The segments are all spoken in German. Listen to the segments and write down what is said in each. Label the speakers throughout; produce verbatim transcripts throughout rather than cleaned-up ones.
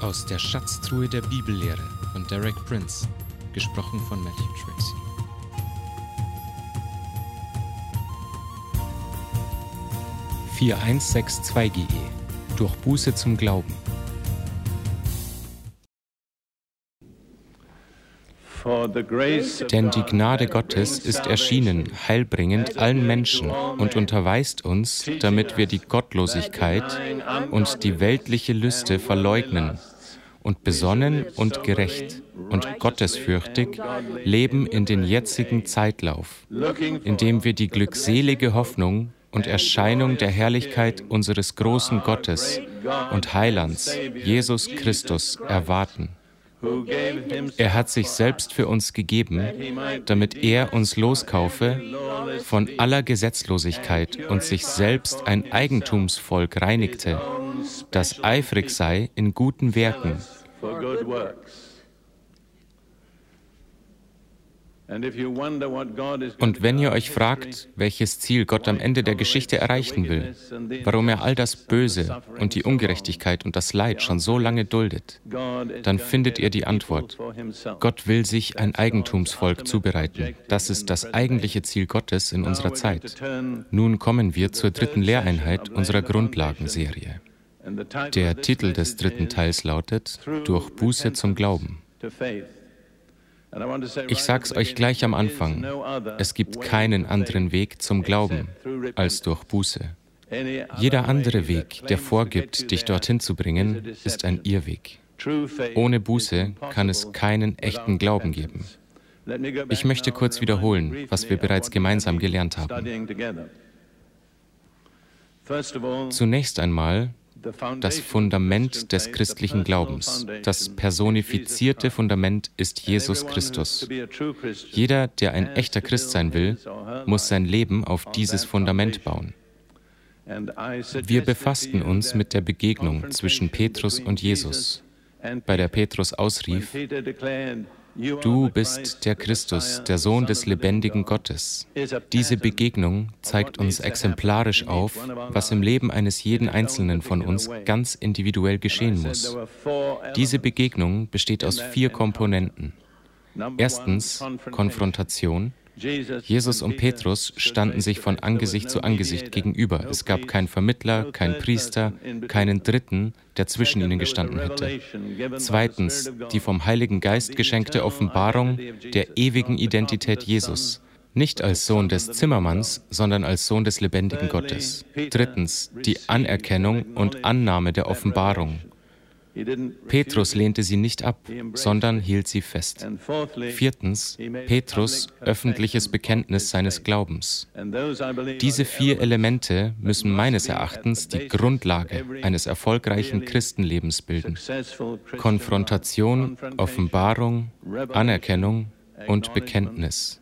Speaker 1: Aus der Schatztruhe der Bibellehre von Derek Prince, gesprochen von Matthew Tracy. vier eins sechs zwei G E Durch Buße zum Glauben. Denn die Gnade Gottes ist erschienen, heilbringend allen Menschen und unterweist uns, damit wir die Gottlosigkeit und die weltliche Lüste verleugnen und besonnen und gerecht und gottesfürchtig leben in den jetzigen Zeitlauf, indem wir die glückselige Hoffnung und Erscheinung der Herrlichkeit unseres großen Gottes und Heilands, Jesus Christus, erwarten. Er hat sich selbst für uns gegeben, damit er uns loskaufe von aller Gesetzlosigkeit und sich selbst ein Eigentumsvolk reinigte, das eifrig sei in guten Werken. Und wenn ihr euch fragt, welches Ziel Gott am Ende der Geschichte erreichen will, warum er all das Böse und die Ungerechtigkeit und das Leid schon so lange duldet, dann findet ihr die Antwort. Gott will sich ein Eigentumsvolk zubereiten. Das ist das eigentliche Ziel Gottes in unserer Zeit. Nun kommen wir zur dritten Lehreinheit unserer Grundlagenserie. Der Titel des dritten Teils lautet Durch Buße zum Glauben. Ich sag's euch gleich am Anfang, es gibt keinen anderen Weg zum Glauben als durch Buße. Jeder andere Weg, der vorgibt, dich dorthin zu bringen, ist ein Irrweg. Ohne Buße kann es keinen echten Glauben geben. Ich möchte kurz wiederholen, was wir bereits gemeinsam gelernt haben. Zunächst einmal das Fundament des christlichen Glaubens. Das personifizierte Fundament ist Jesus Christus. Jeder, der ein echter Christ sein will, muss sein Leben auf dieses Fundament bauen. Wir befassten uns mit der Begegnung zwischen Petrus und Jesus, bei der Petrus ausrief: Du bist der Christus, der Sohn des lebendigen Gottes. Diese Begegnung zeigt uns exemplarisch auf, was im Leben eines jeden Einzelnen von uns ganz individuell geschehen muss. Diese Begegnung besteht aus vier Komponenten. Erstens Konfrontation. Jesus und Petrus standen sich von Angesicht zu Angesicht gegenüber. Es gab keinen Vermittler, keinen Priester, keinen Dritten, der zwischen ihnen gestanden hätte. Zweitens, die vom Heiligen Geist geschenkte Offenbarung der ewigen Identität Jesus. Nicht als Sohn des Zimmermanns, sondern als Sohn des lebendigen Gottes. Drittens, die Anerkennung und Annahme der Offenbarung. Petrus lehnte sie nicht ab, sondern hielt sie fest. Viertens, Petrus' öffentliches Bekenntnis seines Glaubens. Diese vier Elemente müssen meines Erachtens die Grundlage eines erfolgreichen Christenlebens bilden. Konfrontation, Offenbarung, Anerkennung und Bekenntnis.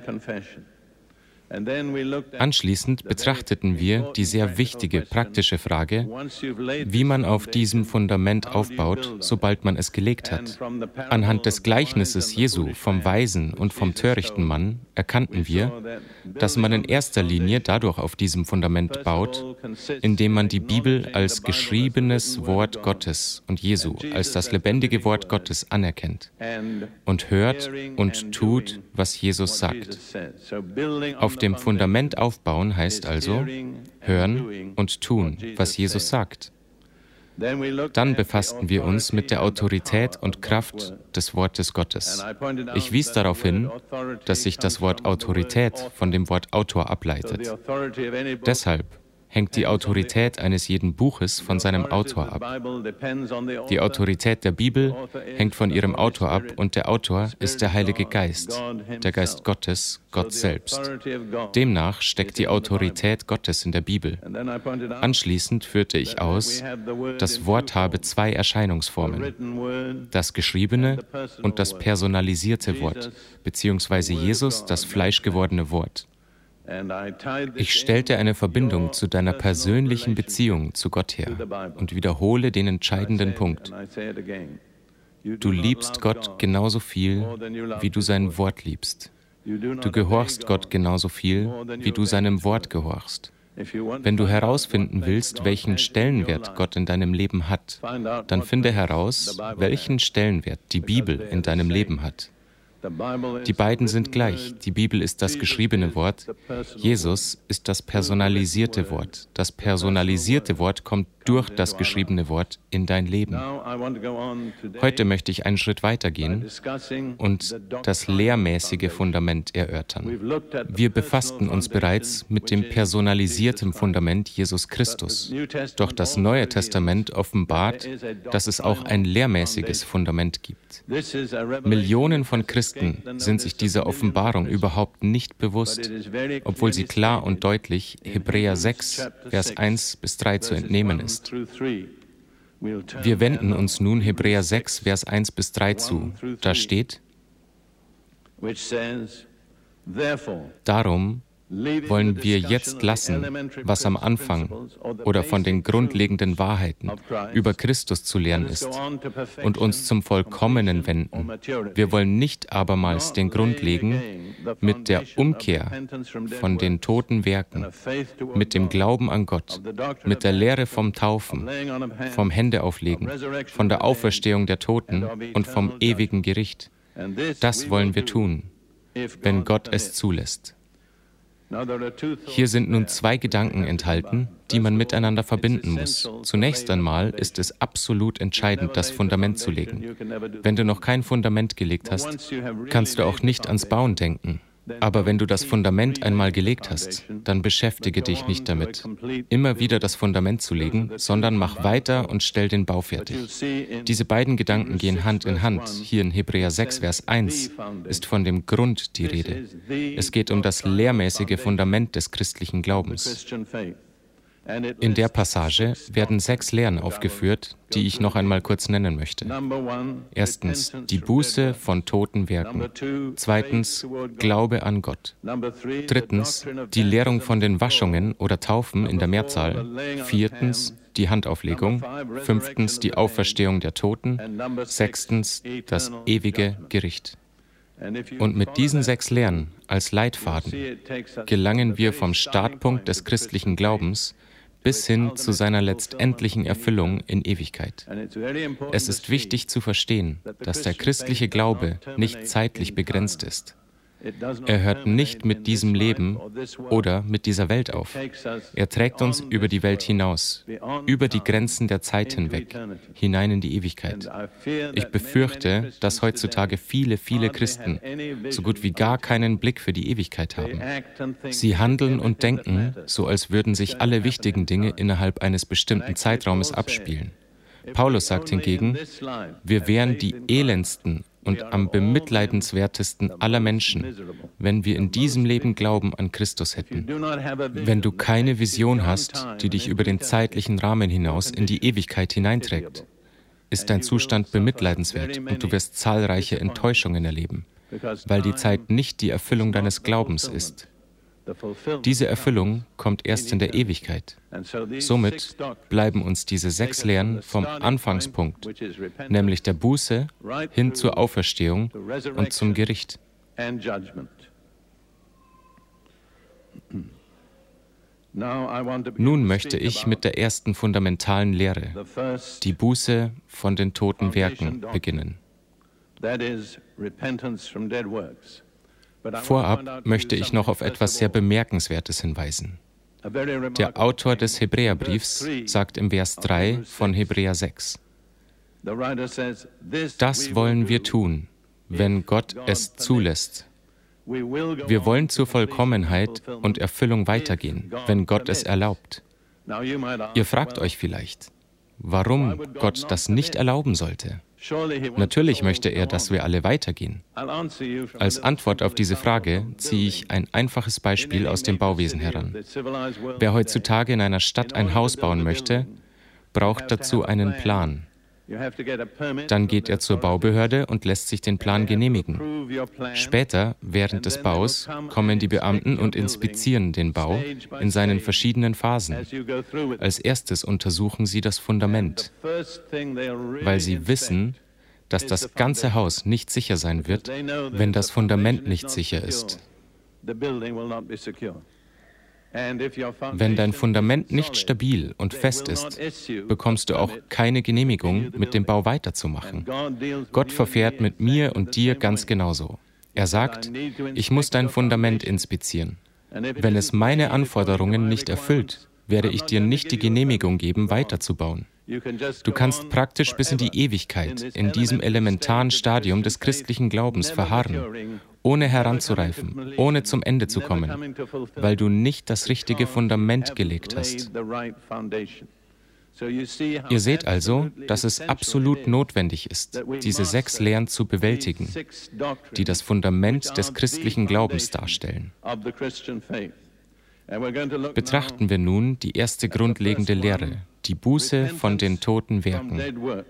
Speaker 1: Anschließend betrachteten wir die sehr wichtige praktische Frage, wie man auf diesem Fundament aufbaut, sobald man es gelegt hat. Anhand des Gleichnisses Jesu vom weisen und vom törichten Mann erkannten wir, dass man in erster Linie dadurch auf diesem Fundament baut, indem man die Bibel als geschriebenes Wort Gottes und Jesu als das lebendige Wort Gottes anerkennt und hört und tut, was Jesus sagt. Auf dem Fundament aufbauen heißt also hören und tun, was Jesus sagt. Dann befassten wir uns mit der Autorität und Kraft des Wortes Gottes. Ich wies darauf hin, dass sich das Wort Autorität von dem Wort Autor ableitet. Deshalb hängt die Autorität eines jeden Buches von seinem Autor ab. Die Autorität der Bibel hängt von ihrem Autor ab und der Autor ist der Heilige Geist, der Geist Gottes, Gott selbst. Demnach steckt die Autorität Gottes in der Bibel. Anschließend führte ich aus, das Wort habe zwei Erscheinungsformen: das geschriebene und das personalisierte Wort, beziehungsweise Jesus, das fleischgewordene Wort. Ich stellte eine Verbindung zu deiner persönlichen Beziehung zu Gott her und wiederhole den entscheidenden Punkt. Du liebst Gott genauso viel, wie du sein Wort liebst. Du gehorchst Gott genauso viel, wie du seinem Wort gehorchst. Wenn du herausfinden willst, welchen Stellenwert Gott in deinem Leben hat, dann finde heraus, welchen Stellenwert die Bibel in deinem Leben hat. Die beiden sind gleich. Die Bibel ist das geschriebene Wort, Jesus ist das personalisierte Wort. Das personalisierte Wort kommt durch das geschriebene Wort in dein Leben. Heute möchte ich einen Schritt weitergehen und das lehrmäßige Fundament erörtern. Wir befassten uns bereits mit dem personalisierten Fundament Jesus Christus. Doch das Neue Testament offenbart, dass es auch ein lehrmäßiges Fundament gibt. Millionen von Christen sind sich dieser Offenbarung überhaupt nicht bewusst, obwohl sie klar und deutlich Hebräer sechs, Vers eins bis drei zu entnehmen ist. Wir wenden uns nun Hebräer sechs, Vers eins bis drei zu. Da steht: Darum wollen wir jetzt lassen, was am Anfang oder von den grundlegenden Wahrheiten über Christus zu lernen ist, und uns zum Vollkommenen wenden. Wir wollen nicht abermals den Grund legen mit der Umkehr von den toten Werken, mit dem Glauben an Gott, mit der Lehre vom Taufen, vom Händeauflegen, von der Auferstehung der Toten und vom ewigen Gericht. Das wollen wir tun, wenn Gott es zulässt. Hier sind nun zwei Gedanken enthalten, die man miteinander verbinden muss. Zunächst einmal ist es absolut entscheidend, das Fundament zu legen. Wenn du noch kein Fundament gelegt hast, kannst du auch nicht ans Bauen denken. Aber wenn du das Fundament einmal gelegt hast, dann beschäftige dich nicht damit, immer wieder das Fundament zu legen, sondern mach weiter und stell den Bau fertig. Diese beiden Gedanken gehen Hand in Hand. Hier in Hebräer sechs, Vers eins ist von dem Grund die Rede. Es geht um das lehrmäßige Fundament des christlichen Glaubens. In der Passage werden sechs Lehren aufgeführt, die ich noch einmal kurz nennen möchte. Erstens, die Buße von toten Werken. Zweitens, Glaube an Gott. Drittens, die Lehrung von den Waschungen oder Taufen in der Mehrzahl. Viertens, die Handauflegung. Fünftens, die Auferstehung der Toten. Sechstens, das ewige Gericht. Und mit diesen sechs Lehren als Leitfaden gelangen wir vom Startpunkt des christlichen Glaubens bis hin zu seiner letztendlichen Erfüllung in Ewigkeit. Es ist wichtig zu verstehen, dass der christliche Glaube nicht zeitlich begrenzt ist. Er hört nicht mit diesem Leben oder mit dieser Welt auf. Er trägt uns über die Welt hinaus, über die Grenzen der Zeit hinweg, hinein in die Ewigkeit. Ich befürchte, dass heutzutage viele, viele Christen so gut wie gar keinen Blick für die Ewigkeit haben. Sie handeln und denken, so als würden sich alle wichtigen Dinge innerhalb eines bestimmten Zeitraumes abspielen. Paulus sagt hingegen, wir wären die elendsten und am bemitleidenswertesten aller Menschen, wenn wir in diesem Leben Glauben an Christus hätten. Wenn du keine Vision hast, die dich über den zeitlichen Rahmen hinaus in die Ewigkeit hineinträgt, ist dein Zustand bemitleidenswert und du wirst zahlreiche Enttäuschungen erleben, weil die Zeit nicht die Erfüllung deines Glaubens ist. Diese Erfüllung kommt erst in der Ewigkeit. Somit bleiben uns diese sechs Lehren vom Anfangspunkt, nämlich der Buße, hin zur Auferstehung und zum Gericht. Nun möchte ich mit der ersten fundamentalen Lehre, die Buße von den toten Werken, beginnen. Vorab möchte ich noch auf etwas sehr Bemerkenswertes hinweisen. Der Autor des Hebräerbriefs sagt im Vers drei von Hebräer sechs: Das wollen wir tun, wenn Gott es zulässt. Wir wollen zur Vollkommenheit und Erfüllung weitergehen, wenn Gott es erlaubt. Ihr fragt euch vielleicht, warum Gott das nicht erlauben sollte. Natürlich möchte er, dass wir alle weitergehen. Als Antwort auf diese Frage ziehe ich ein einfaches Beispiel aus dem Bauwesen heran. Wer heutzutage in einer Stadt ein Haus bauen möchte, braucht dazu einen Plan. Dann geht er zur Baubehörde und lässt sich den Plan genehmigen. Später, während des Baus, kommen die Beamten und inspizieren den Bau in seinen verschiedenen Phasen. Als erstes untersuchen sie das Fundament, weil sie wissen, dass das ganze Haus nicht sicher sein wird, wenn das Fundament nicht sicher ist. Wenn dein Fundament nicht stabil und fest ist, bekommst du auch keine Genehmigung, mit dem Bau weiterzumachen. Gott verfährt mit mir und dir ganz genauso. Er sagt, ich muss dein Fundament inspizieren. Wenn es meine Anforderungen nicht erfüllt, werde ich dir nicht die Genehmigung geben, weiterzubauen. Du kannst praktisch bis in die Ewigkeit in diesem elementaren Stadium des christlichen Glaubens verharren, ohne heranzureifen, ohne zum Ende zu kommen, weil du nicht das richtige Fundament gelegt hast. Ihr seht also, dass es absolut notwendig ist, diese sechs Lehren zu bewältigen, die das Fundament des christlichen Glaubens darstellen. Betrachten wir nun die erste grundlegende Lehre, die Buße von den toten Werken.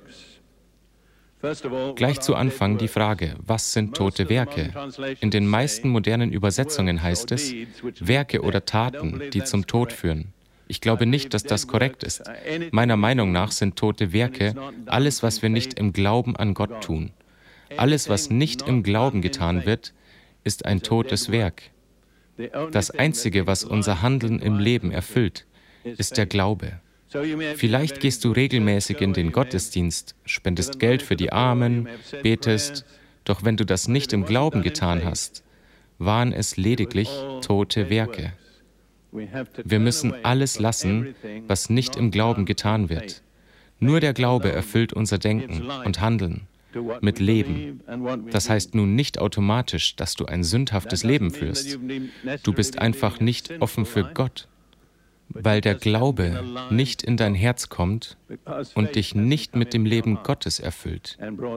Speaker 1: Gleich zu Anfang die Frage, was sind tote Werke? In den meisten modernen Übersetzungen heißt es, Werke oder Taten, die zum Tod führen. Ich glaube nicht, dass das korrekt ist. Meiner Meinung nach sind tote Werke alles, was wir nicht im Glauben an Gott tun. Alles, was nicht im Glauben getan wird, ist ein totes Werk. Das Einzige, was unser Handeln im Leben erfüllt, ist der Glaube. Vielleicht gehst du regelmäßig in den Gottesdienst, spendest Geld für die Armen, betest, doch wenn du das nicht im Glauben getan hast, waren es lediglich tote Werke. Wir müssen alles lassen, was nicht im Glauben getan wird. Nur der Glaube erfüllt unser Denken und Handeln mit Leben. Das heißt nun nicht automatisch, dass du ein sündhaftes Leben führst. Du bist einfach nicht offen für Gott, weil der Glaube nicht in dein Herz kommt und dich nicht mit dem Leben Gottes erfüllt.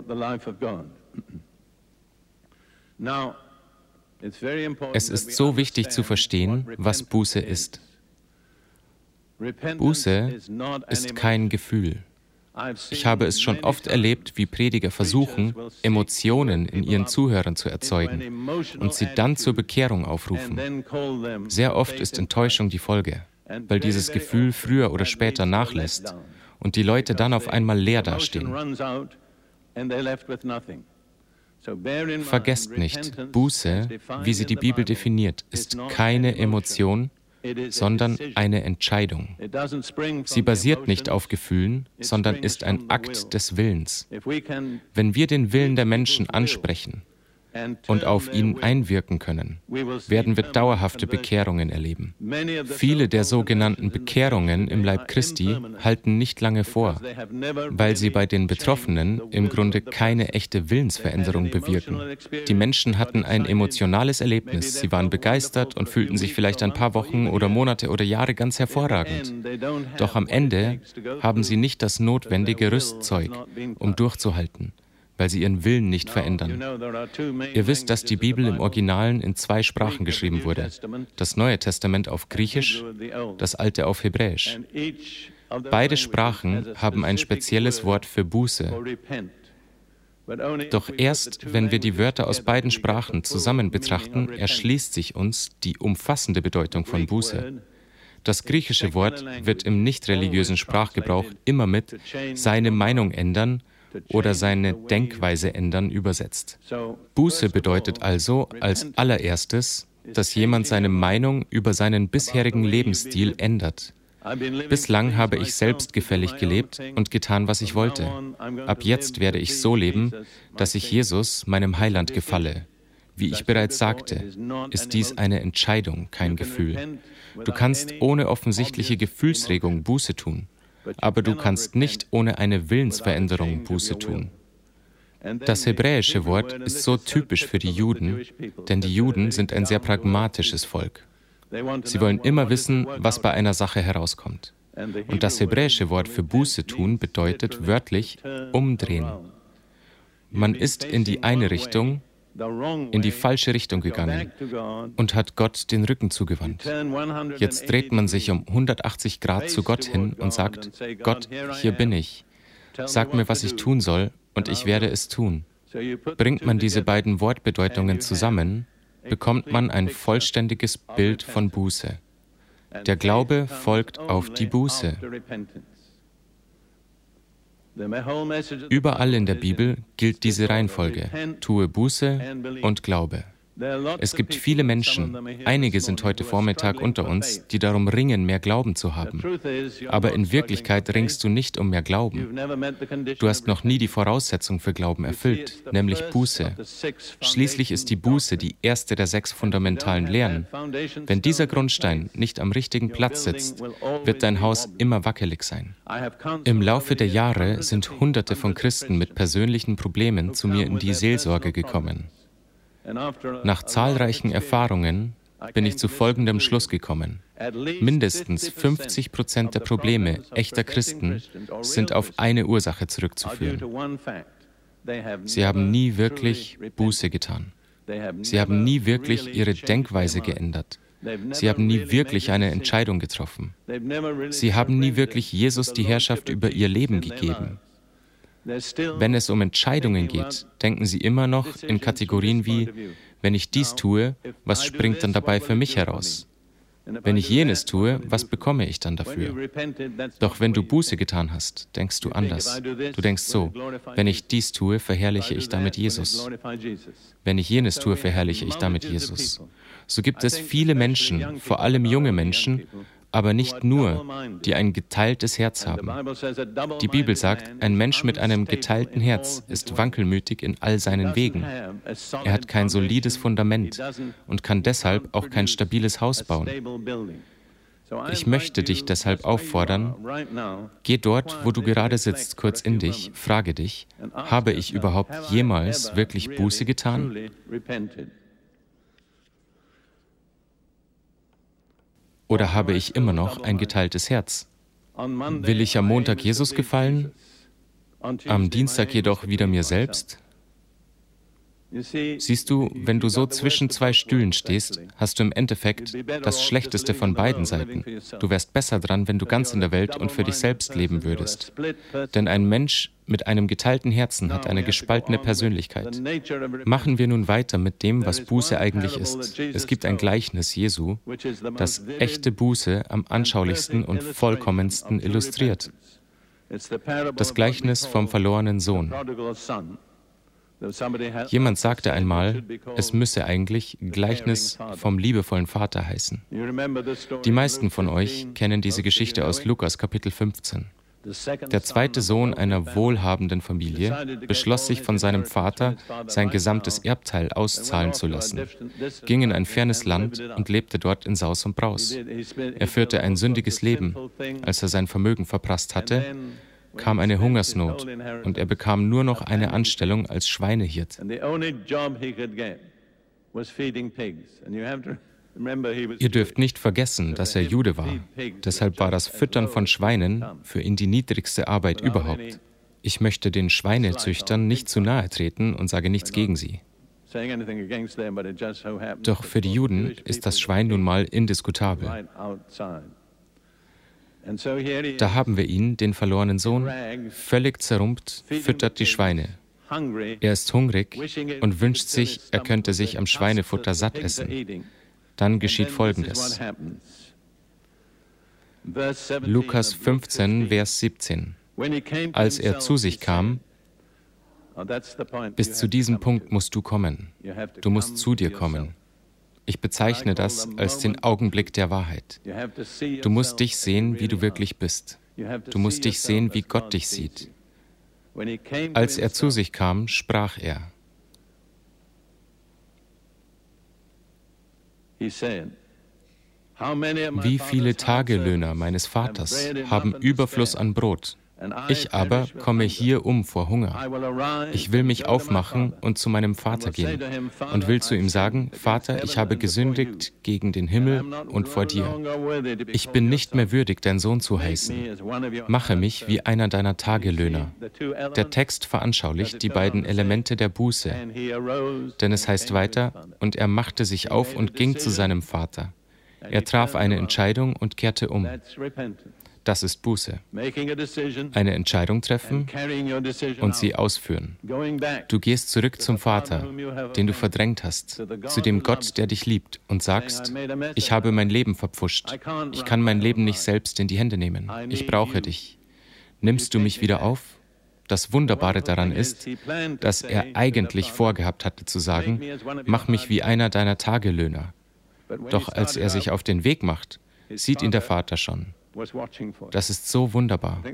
Speaker 1: Es ist so wichtig zu verstehen, was Buße ist. Buße ist kein Gefühl. Ich habe es schon oft erlebt, wie Prediger versuchen, Emotionen in ihren Zuhörern zu erzeugen und sie dann zur Bekehrung aufrufen. Sehr oft ist Enttäuschung die Folge, weil dieses Gefühl früher oder später nachlässt und die Leute dann auf einmal leer dastehen. Vergesst nicht, Buße, wie sie die Bibel definiert, ist keine Emotion, sondern eine Entscheidung. Sie basiert nicht auf Gefühlen, sondern ist ein Akt des Willens. Wenn wir den Willen der Menschen ansprechen und auf ihn einwirken können, werden wir dauerhafte Bekehrungen erleben. Viele der sogenannten Bekehrungen im Leib Christi halten nicht lange vor, weil sie bei den Betroffenen im Grunde keine echte Willensveränderung bewirken. Die Menschen hatten ein emotionales Erlebnis, sie waren begeistert und fühlten sich vielleicht ein paar Wochen oder Monate oder Jahre ganz hervorragend. Doch am Ende haben sie nicht das notwendige Rüstzeug, um durchzuhalten, weil sie ihren Willen nicht verändern. Ihr wisst, dass die Bibel im Originalen in zwei Sprachen geschrieben wurde. Das Neue Testament auf Griechisch, das Alte auf Hebräisch. Beide Sprachen haben ein spezielles Wort für Buße. Doch erst, wenn wir die Wörter aus beiden Sprachen zusammen betrachten, erschließt sich uns die umfassende Bedeutung von Buße. Das griechische Wort wird im nicht-religiösen Sprachgebrauch immer mit seine Meinung ändern oder seine Denkweise ändern übersetzt. Buße bedeutet also als allererstes, dass jemand seine Meinung über seinen bisherigen Lebensstil ändert. Bislang habe ich selbstgefällig gelebt und getan, was ich wollte. Ab jetzt werde ich so leben, dass ich Jesus, meinem Heiland, gefalle. Wie ich bereits sagte, ist dies eine Entscheidung, kein Gefühl. Du kannst ohne offensichtliche Gefühlsregung Buße tun. Aber du kannst nicht ohne eine Willensveränderung Buße tun. Das hebräische Wort ist so typisch für die Juden, denn die Juden sind ein sehr pragmatisches Volk. Sie wollen immer wissen, was bei einer Sache herauskommt. Und das hebräische Wort für Buße tun bedeutet wörtlich umdrehen. Man ist in die eine Richtung, in die falsche Richtung gegangen und hat Gott den Rücken zugewandt. Jetzt dreht man sich um hundertachtzig Grad zu Gott hin und sagt, Gott, hier bin ich. Sag mir, was ich tun soll, und ich werde es tun. Bringt man diese beiden Wortbedeutungen zusammen, bekommt man ein vollständiges Bild von Buße. Der Glaube folgt auf die Buße. Überall in der Bibel gilt diese Reihenfolge: Tue Buße und Glaube. Es gibt viele Menschen, einige sind heute Vormittag unter uns, die darum ringen, mehr Glauben zu haben. Aber in Wirklichkeit ringst du nicht um mehr Glauben. Du hast noch nie die Voraussetzung für Glauben erfüllt, nämlich Buße. Schließlich ist die Buße die erste der sechs fundamentalen Lehren. Wenn dieser Grundstein nicht am richtigen Platz sitzt, wird dein Haus immer wackelig sein. Im Laufe der Jahre sind Hunderte von Christen mit persönlichen Problemen zu mir in die Seelsorge gekommen. Nach zahlreichen Erfahrungen bin ich zu folgendem Schluss gekommen. Mindestens fünfzig Prozent der Probleme echter Christen sind auf eine Ursache zurückzuführen. Sie haben nie wirklich Buße getan. Sie haben nie wirklich ihre Denkweise geändert. Sie haben nie wirklich eine Entscheidung getroffen. Sie haben nie wirklich Jesus die Herrschaft über ihr Leben gegeben. Wenn es um Entscheidungen geht, denken sie immer noch in Kategorien wie, wenn ich dies tue, was springt dann dabei für mich heraus? Wenn ich jenes tue, was bekomme ich dann dafür? Doch wenn du Buße getan hast, denkst du anders. Du denkst so, wenn ich dies tue, verherrliche ich damit Jesus. Wenn ich jenes tue, verherrliche ich damit Jesus. So gibt es viele Menschen, vor allem junge Menschen, aber nicht nur, die ein geteiltes Herz haben. Die Bibel sagt, ein Mensch mit einem geteilten Herz ist wankelmütig in all seinen Wegen. Er hat kein solides Fundament und kann deshalb auch kein stabiles Haus bauen. Ich möchte dich deshalb auffordern, geh dort, wo du gerade sitzt, kurz in dich, frage dich, habe ich überhaupt jemals wirklich Buße getan? Oder habe ich immer noch ein geteiltes Herz? Will ich am Montag Jesus gefallen, am Dienstag jedoch wieder mir selbst? Siehst du, wenn du so zwischen zwei Stühlen stehst, hast du im Endeffekt das Schlechteste von beiden Seiten. Du wärst besser dran, wenn du ganz in der Welt und für dich selbst leben würdest. Denn ein Mensch mit einem geteilten Herzen hat eine gespaltene Persönlichkeit. Machen wir nun weiter mit dem, was Buße eigentlich ist. Es gibt ein Gleichnis Jesu, das echte Buße am anschaulichsten und vollkommensten illustriert. Das Gleichnis vom verlorenen Sohn. Jemand sagte einmal, es müsse eigentlich Gleichnis vom liebevollen Vater heißen. Die meisten von euch kennen diese Geschichte aus Lukas Kapitel fünfzehn. Der zweite Sohn einer wohlhabenden Familie beschloss sich von seinem Vater, sein gesamtes Erbteil auszahlen zu lassen, ging in ein fernes Land und lebte dort in Saus und Braus. Er führte ein sündiges Leben. Als er sein Vermögen verprasst hatte, kam eine Hungersnot und er bekam nur noch eine Anstellung als Schweinehirt. Ihr dürft nicht vergessen, dass er Jude war. Deshalb war das Füttern von Schweinen für ihn die niedrigste Arbeit überhaupt. Ich möchte den Schweinezüchtern nicht zu nahe treten und sage nichts gegen sie. Doch für die Juden ist das Schwein nun mal indiskutabel. Da haben wir ihn, den verlorenen Sohn, völlig zerrumpt, füttert die Schweine. Er ist hungrig und wünscht sich, er könnte sich am Schweinefutter satt essen. Dann geschieht Folgendes. Lukas fünfzehn, Vers siebzehn. Als er zu sich kam, bis zu diesem Punkt musst du kommen. Du musst zu dir kommen. Ich bezeichne das als den Augenblick der Wahrheit. Du musst dich sehen, wie du wirklich bist. Du musst dich sehen, wie Gott dich sieht. Als er zu sich kam, sprach er. Wie viele Tagelöhner meines Vaters haben Überfluss an Brot? Ich aber komme hier um vor Hunger. Ich will mich aufmachen und zu meinem Vater gehen und will zu ihm sagen, Vater, ich habe gesündigt gegen den Himmel und vor dir. Ich bin nicht mehr würdig, dein Sohn zu heißen. Mache mich wie einer deiner Tagelöhner. Der Text veranschaulicht die beiden Elemente der Buße. Denn es heißt weiter, und er machte sich auf und ging zu seinem Vater. Er traf eine Entscheidung und kehrte um. Das ist Buße. Eine Entscheidung treffen und sie ausführen. Du gehst zurück zum Vater, den du verdrängt hast, zu dem Gott, der dich liebt, und sagst, ich habe mein Leben verpfuscht. Ich kann mein Leben nicht selbst in die Hände nehmen. Ich brauche dich. Nimmst du mich wieder auf? das Wunderbare daran ist, dass er eigentlich vorgehabt hatte zu sagen, mach mich wie einer deiner Tagelöhner. Doch als er sich auf den Weg macht, sieht ihn der Vater schon. Das ist so wunderbar.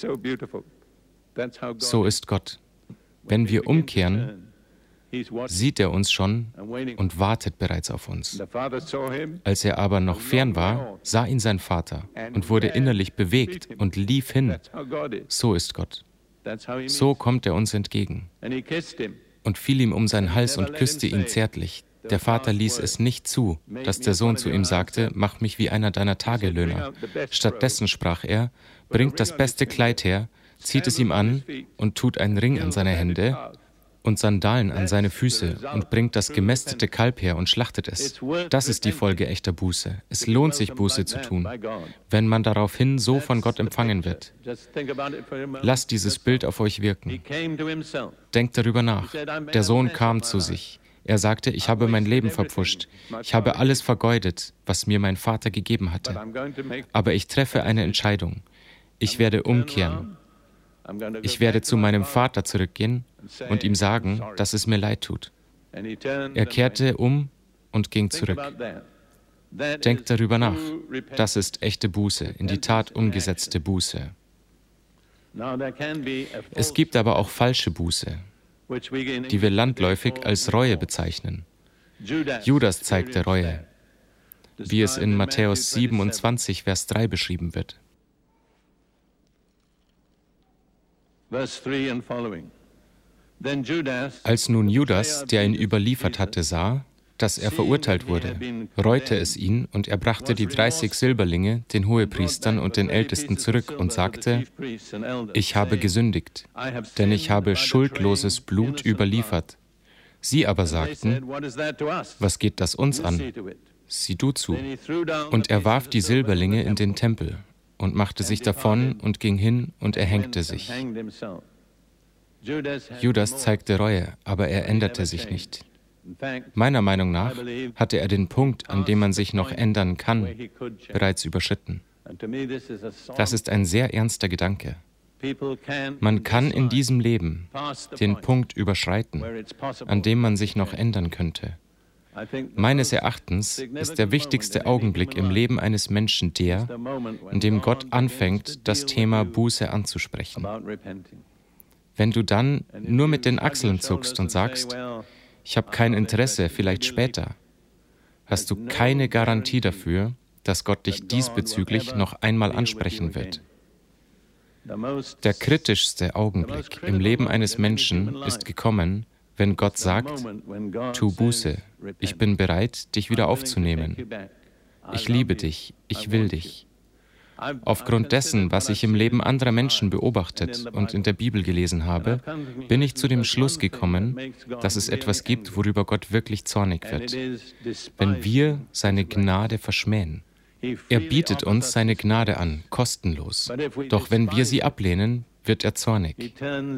Speaker 1: So ist Gott. Wenn wir umkehren, sieht er uns schon und wartet bereits auf uns. Als er aber noch fern war, sah ihn sein Vater und wurde innerlich bewegt und lief hin. So ist Gott. So kommt er uns entgegen und fiel ihm um seinen Hals und küsste ihn zärtlich. Der Vater ließ es nicht zu, dass der Sohn zu ihm sagte, mach mich wie einer deiner Tagelöhner. Stattdessen sprach er, bringt das beste Kleid her, zieht es ihm an und tut einen Ring an seine Hände und Sandalen an seine Füße und bringt das gemästete Kalb her und schlachtet es. Das ist die Folge echter Buße. Es lohnt sich, Buße zu tun, wenn man daraufhin so von Gott empfangen wird. Lasst dieses Bild auf euch wirken. Denkt darüber nach. Der Sohn kam zu sich. Er sagte, ich habe mein Leben verpfuscht. Ich habe alles vergeudet, was mir mein Vater gegeben hatte. Aber ich treffe eine Entscheidung. Ich werde umkehren. Ich werde zu meinem Vater zurückgehen und ihm sagen, dass es mir leid tut. Er kehrte um und ging zurück. Denkt darüber nach. Das ist echte Buße, in die Tat umgesetzte Buße. Es gibt aber auch falsche Buße, die wir landläufig als Reue bezeichnen. Judas zeigte Reue, wie es in Matthäus siebenundzwanzig, Vers drei beschrieben wird. Als nun Judas, der ihn überliefert hatte, sah, dass er verurteilt wurde, reute es ihn und er brachte die dreißig Silberlinge den Hohepriestern und den Ältesten zurück und sagte, ich habe gesündigt, denn ich habe schuldloses Blut überliefert. Sie aber sagten, was geht das uns an? Sieh du zu. Und er warf die Silberlinge in den Tempel und machte sich davon und ging hin und erhängte sich. Judas zeigte Reue, aber er änderte sich nicht. Meiner Meinung nach hatte er den Punkt, an dem man sich noch ändern kann, bereits überschritten. Das ist ein sehr ernster Gedanke. Man kann in diesem Leben den Punkt überschreiten, an dem man sich noch ändern könnte. Meines Erachtens ist der wichtigste Augenblick im Leben eines Menschen der, in dem Gott anfängt, das Thema Buße anzusprechen. Wenn du dann nur mit den Achseln zuckst und sagst, ich habe kein Interesse, vielleicht später, hast du keine Garantie dafür, dass Gott dich diesbezüglich noch einmal ansprechen wird. Der kritischste Augenblick im Leben eines Menschen ist gekommen, wenn Gott sagt, tu Buße, ich bin bereit, dich wieder aufzunehmen. Ich liebe dich, ich will dich. Aufgrund dessen, was ich im Leben anderer Menschen beobachtet und in der Bibel gelesen habe, bin ich zu dem Schluss gekommen, dass es etwas gibt, worüber Gott wirklich zornig wird. Wenn wir seine Gnade verschmähen. Er bietet uns seine Gnade an, kostenlos. Doch wenn wir sie ablehnen, wird er zornig.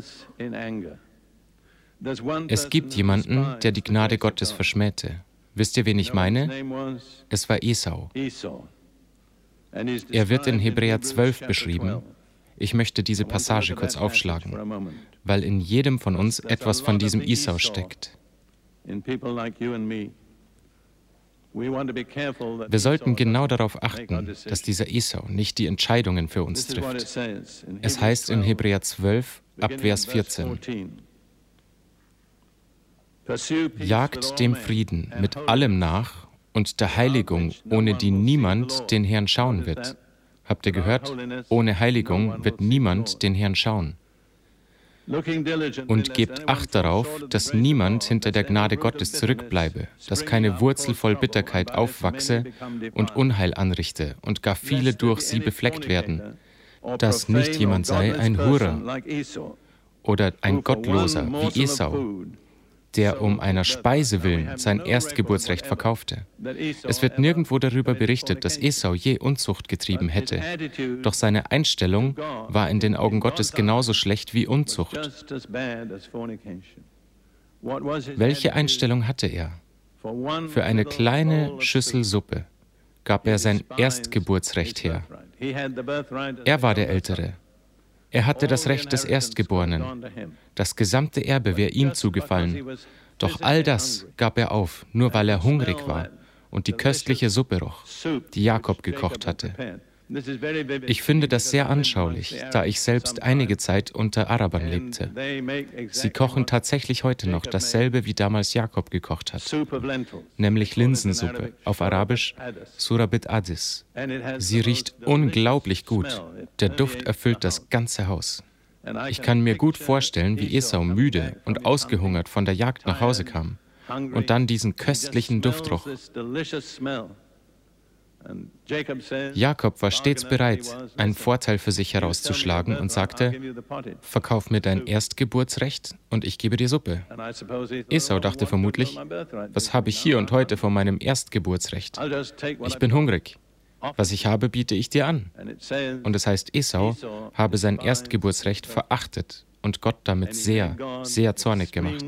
Speaker 1: Es gibt jemanden, der die Gnade Gottes verschmähte. Wisst ihr, wen ich meine? Es war Esau. Er wird in Hebräer zwölf beschrieben. Ich möchte diese Passage kurz aufschlagen, weil in jedem von uns etwas von diesem Esau steckt. Wir sollten genau darauf achten, dass dieser Esau nicht die Entscheidungen für uns trifft. Es heißt in Hebräer zwölf, ab Vers vierzehn, jagt dem Frieden mit allem nach und der Heiligung, ohne die niemand den Herrn schauen wird. Habt ihr gehört? Ohne Heiligung wird niemand den Herrn schauen. Und gebt Acht darauf, dass niemand hinter der Gnade Gottes zurückbleibe, dass keine Wurzel voll Bitterkeit aufwachse und Unheil anrichte und gar viele durch sie befleckt werden, dass nicht jemand sei ein Hurer oder ein Gottloser wie Esau, der um einer Speise willen sein Erstgeburtsrecht verkaufte. Es wird nirgendwo darüber berichtet, dass Esau je Unzucht getrieben hätte, doch seine Einstellung war in den Augen Gottes genauso schlecht wie Unzucht. Welche Einstellung hatte er? Für eine kleine Schüssel Suppe gab er sein Erstgeburtsrecht her. Er war der Ältere. Er hatte das Recht des Erstgeborenen. Das gesamte Erbe wäre ihm zugefallen. Doch all das gab er auf, nur weil er hungrig war und die köstliche Suppe roch, die Jakob gekocht hatte. Ich finde das sehr anschaulich, da ich selbst einige Zeit unter Arabern lebte. Sie kochen tatsächlich heute noch dasselbe, wie damals Jakob gekocht hat, nämlich Linsensuppe, auf Arabisch Surabit Adis. Sie riecht unglaublich gut. Der Duft erfüllt das ganze Haus. Ich kann mir gut vorstellen, wie Esau müde und ausgehungert von der Jagd nach Hause kam und dann diesen köstlichen Duft roch. Jakob war stets bereit, einen Vorteil für sich herauszuschlagen und sagte, verkauf mir dein Erstgeburtsrecht und ich gebe dir Suppe. Esau dachte vermutlich, was habe ich hier und heute von meinem Erstgeburtsrecht? Ich bin hungrig. Was ich habe, biete ich dir an. Und es heißt, Esau habe sein Erstgeburtsrecht verachtet und Gott damit sehr, sehr zornig gemacht.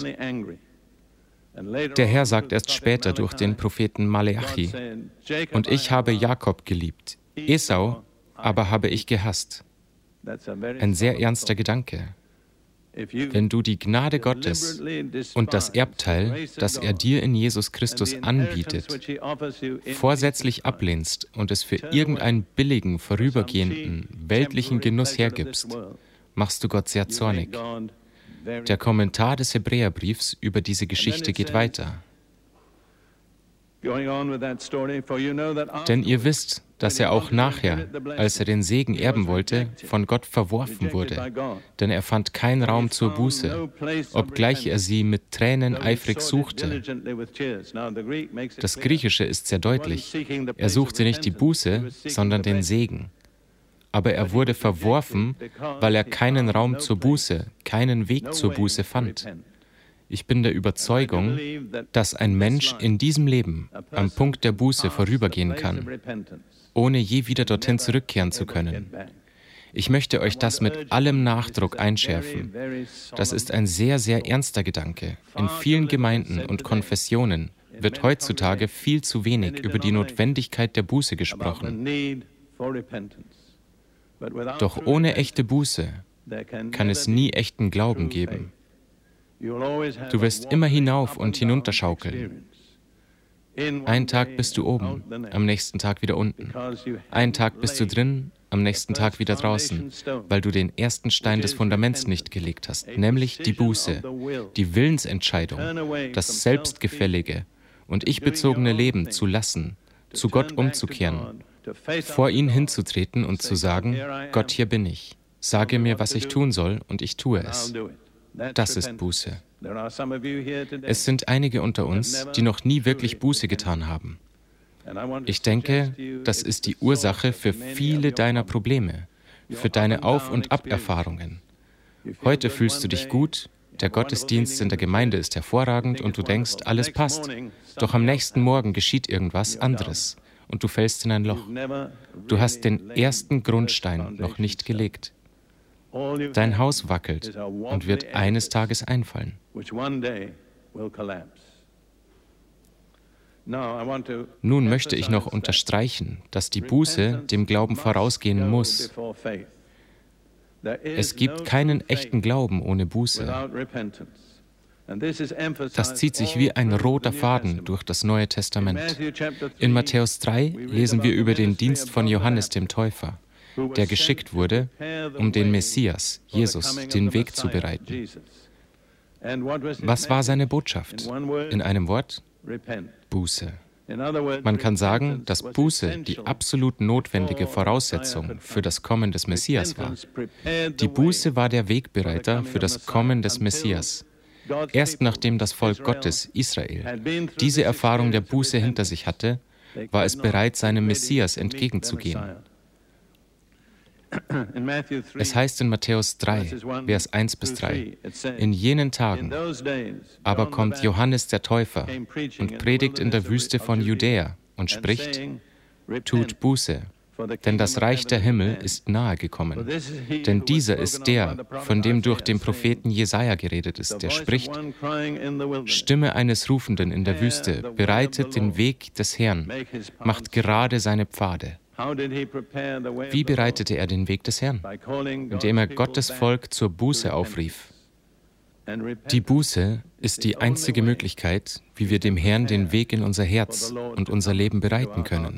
Speaker 1: Der Herr sagt erst später durch den Propheten Maleachi, und ich habe Jakob geliebt, Esau aber habe ich gehasst. Ein sehr ernster Gedanke. Wenn du die Gnade Gottes und das Erbteil, das er dir in Jesus Christus anbietet, vorsätzlich ablehnst und es für irgendeinen billigen, vorübergehenden, weltlichen Genuss hergibst, machst du Gott sehr zornig. Der Kommentar des Hebräerbriefs über diese Geschichte geht weiter. Denn ihr wisst, dass er auch nachher, als er den Segen erben wollte, von Gott verworfen wurde. Denn er fand keinen Raum zur Buße, obgleich er sie mit Tränen eifrig suchte. Das Griechische ist sehr deutlich. Er suchte nicht die Buße, sondern den Segen. Aber er wurde verworfen, weil er keinen Raum zur Buße, keinen Weg zur Buße fand. Ich bin der Überzeugung, dass ein Mensch in diesem Leben am Punkt der Buße vorübergehen kann, ohne je wieder dorthin zurückkehren zu können. Ich möchte euch das mit allem Nachdruck einschärfen. Das ist ein sehr, sehr ernster Gedanke. In vielen Gemeinden und Konfessionen wird heutzutage viel zu wenig über die Notwendigkeit der Buße gesprochen. Doch ohne echte Buße kann es nie echten Glauben geben. Du wirst immer hinauf und hinunter schaukeln. Einen Tag bist du oben, am nächsten Tag wieder unten. Einen Tag bist du drin, am nächsten Tag wieder draußen, weil du den ersten Stein des Fundaments nicht gelegt hast, nämlich die Buße, die Willensentscheidung, das selbstgefällige und ich-bezogene Leben zu lassen, zu Gott umzukehren, vor ihn hinzutreten und zu sagen, Gott, hier bin ich, sage mir, was ich tun soll, und ich tue es. Das ist Buße. Es sind einige unter uns, die noch nie wirklich Buße getan haben. Ich denke, das ist die Ursache für viele deiner Probleme, für deine Auf- und Ab-Erfahrungen. Heute fühlst du dich gut, der Gottesdienst in der Gemeinde ist hervorragend und du denkst, alles passt. Doch am nächsten Morgen geschieht irgendwas anderes und du fällst in ein Loch. Du hast den ersten Grundstein noch nicht gelegt. Dein Haus wackelt und wird eines Tages einfallen. Nun möchte ich noch unterstreichen, dass die Buße dem Glauben vorausgehen muss. Es gibt keinen echten Glauben ohne Buße. Das zieht sich wie ein roter Faden durch das Neue Testament. In Matthäus drei lesen wir über den Dienst von Johannes dem Täufer, der geschickt wurde, um den Messias, Jesus, den Weg zu bereiten. Was war seine Botschaft? In einem Wort? Buße. Man kann sagen, dass Buße die absolut notwendige Voraussetzung für das Kommen des Messias war. Die Buße war der Wegbereiter für das Kommen des Messias. Erst nachdem das Volk Gottes, Israel, diese Erfahrung der Buße hinter sich hatte, war es bereit, seinem Messias entgegenzugehen. Es heißt in Matthäus drei, Vers eins bis drei, in jenen Tagen aber kommt Johannes der Täufer und predigt in der Wüste von Judäa und spricht, tut Buße, denn das Reich der Himmel ist nahe gekommen. Denn dieser ist der, von dem durch den Propheten Jesaja geredet ist, der spricht, Stimme eines Rufenden in der Wüste, bereitet den Weg des Herrn, macht gerade seine Pfade. Wie bereitete er den Weg des Herrn? Indem er Gottes Volk zur Buße aufrief. Die Buße ist die einzige Möglichkeit, wie wir dem Herrn den Weg in unser Herz und unser Leben bereiten können.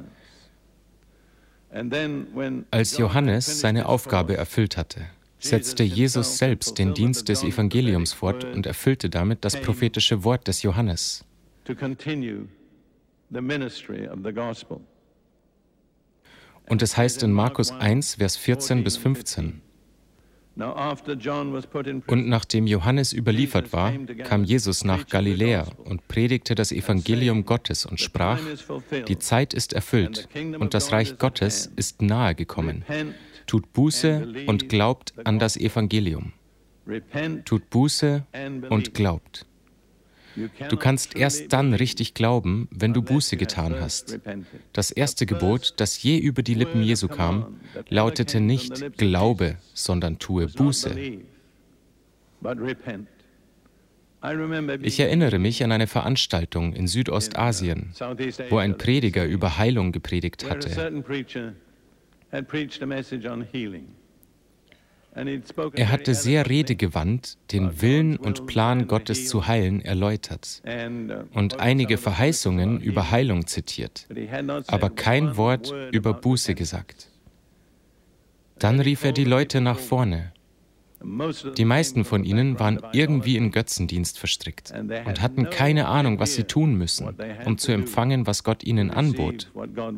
Speaker 1: Als Johannes seine Aufgabe erfüllt hatte, setzte Jesus selbst den Dienst des Evangeliums fort und erfüllte damit das prophetische Wort des Johannes. Und es heißt in Markus eins, Vers vierzehn bis fünfzehn, und nachdem Johannes überliefert war, kam Jesus nach Galiläa und predigte das Evangelium Gottes und sprach, die Zeit ist erfüllt und das Reich Gottes ist nahe gekommen. Tut Buße und glaubt an das Evangelium. Tut Buße und glaubt. Du kannst erst dann richtig glauben, wenn du Buße getan hast. Das erste Gebot, das je über die Lippen Jesu kam, lautete nicht Glaube, sondern tue Buße. Ich erinnere mich an eine Veranstaltung in Südostasien, wo ein Prediger über Heilung gepredigt hatte. Er hatte sehr redegewandt den Willen und Plan Gottes zu heilen erläutert und einige Verheißungen über Heilung zitiert, aber kein Wort über Buße gesagt. Dann rief er die Leute nach vorne. Die meisten von ihnen waren irgendwie in Götzendienst verstrickt und hatten keine Ahnung, was sie tun müssen, um zu empfangen, was Gott ihnen anbot.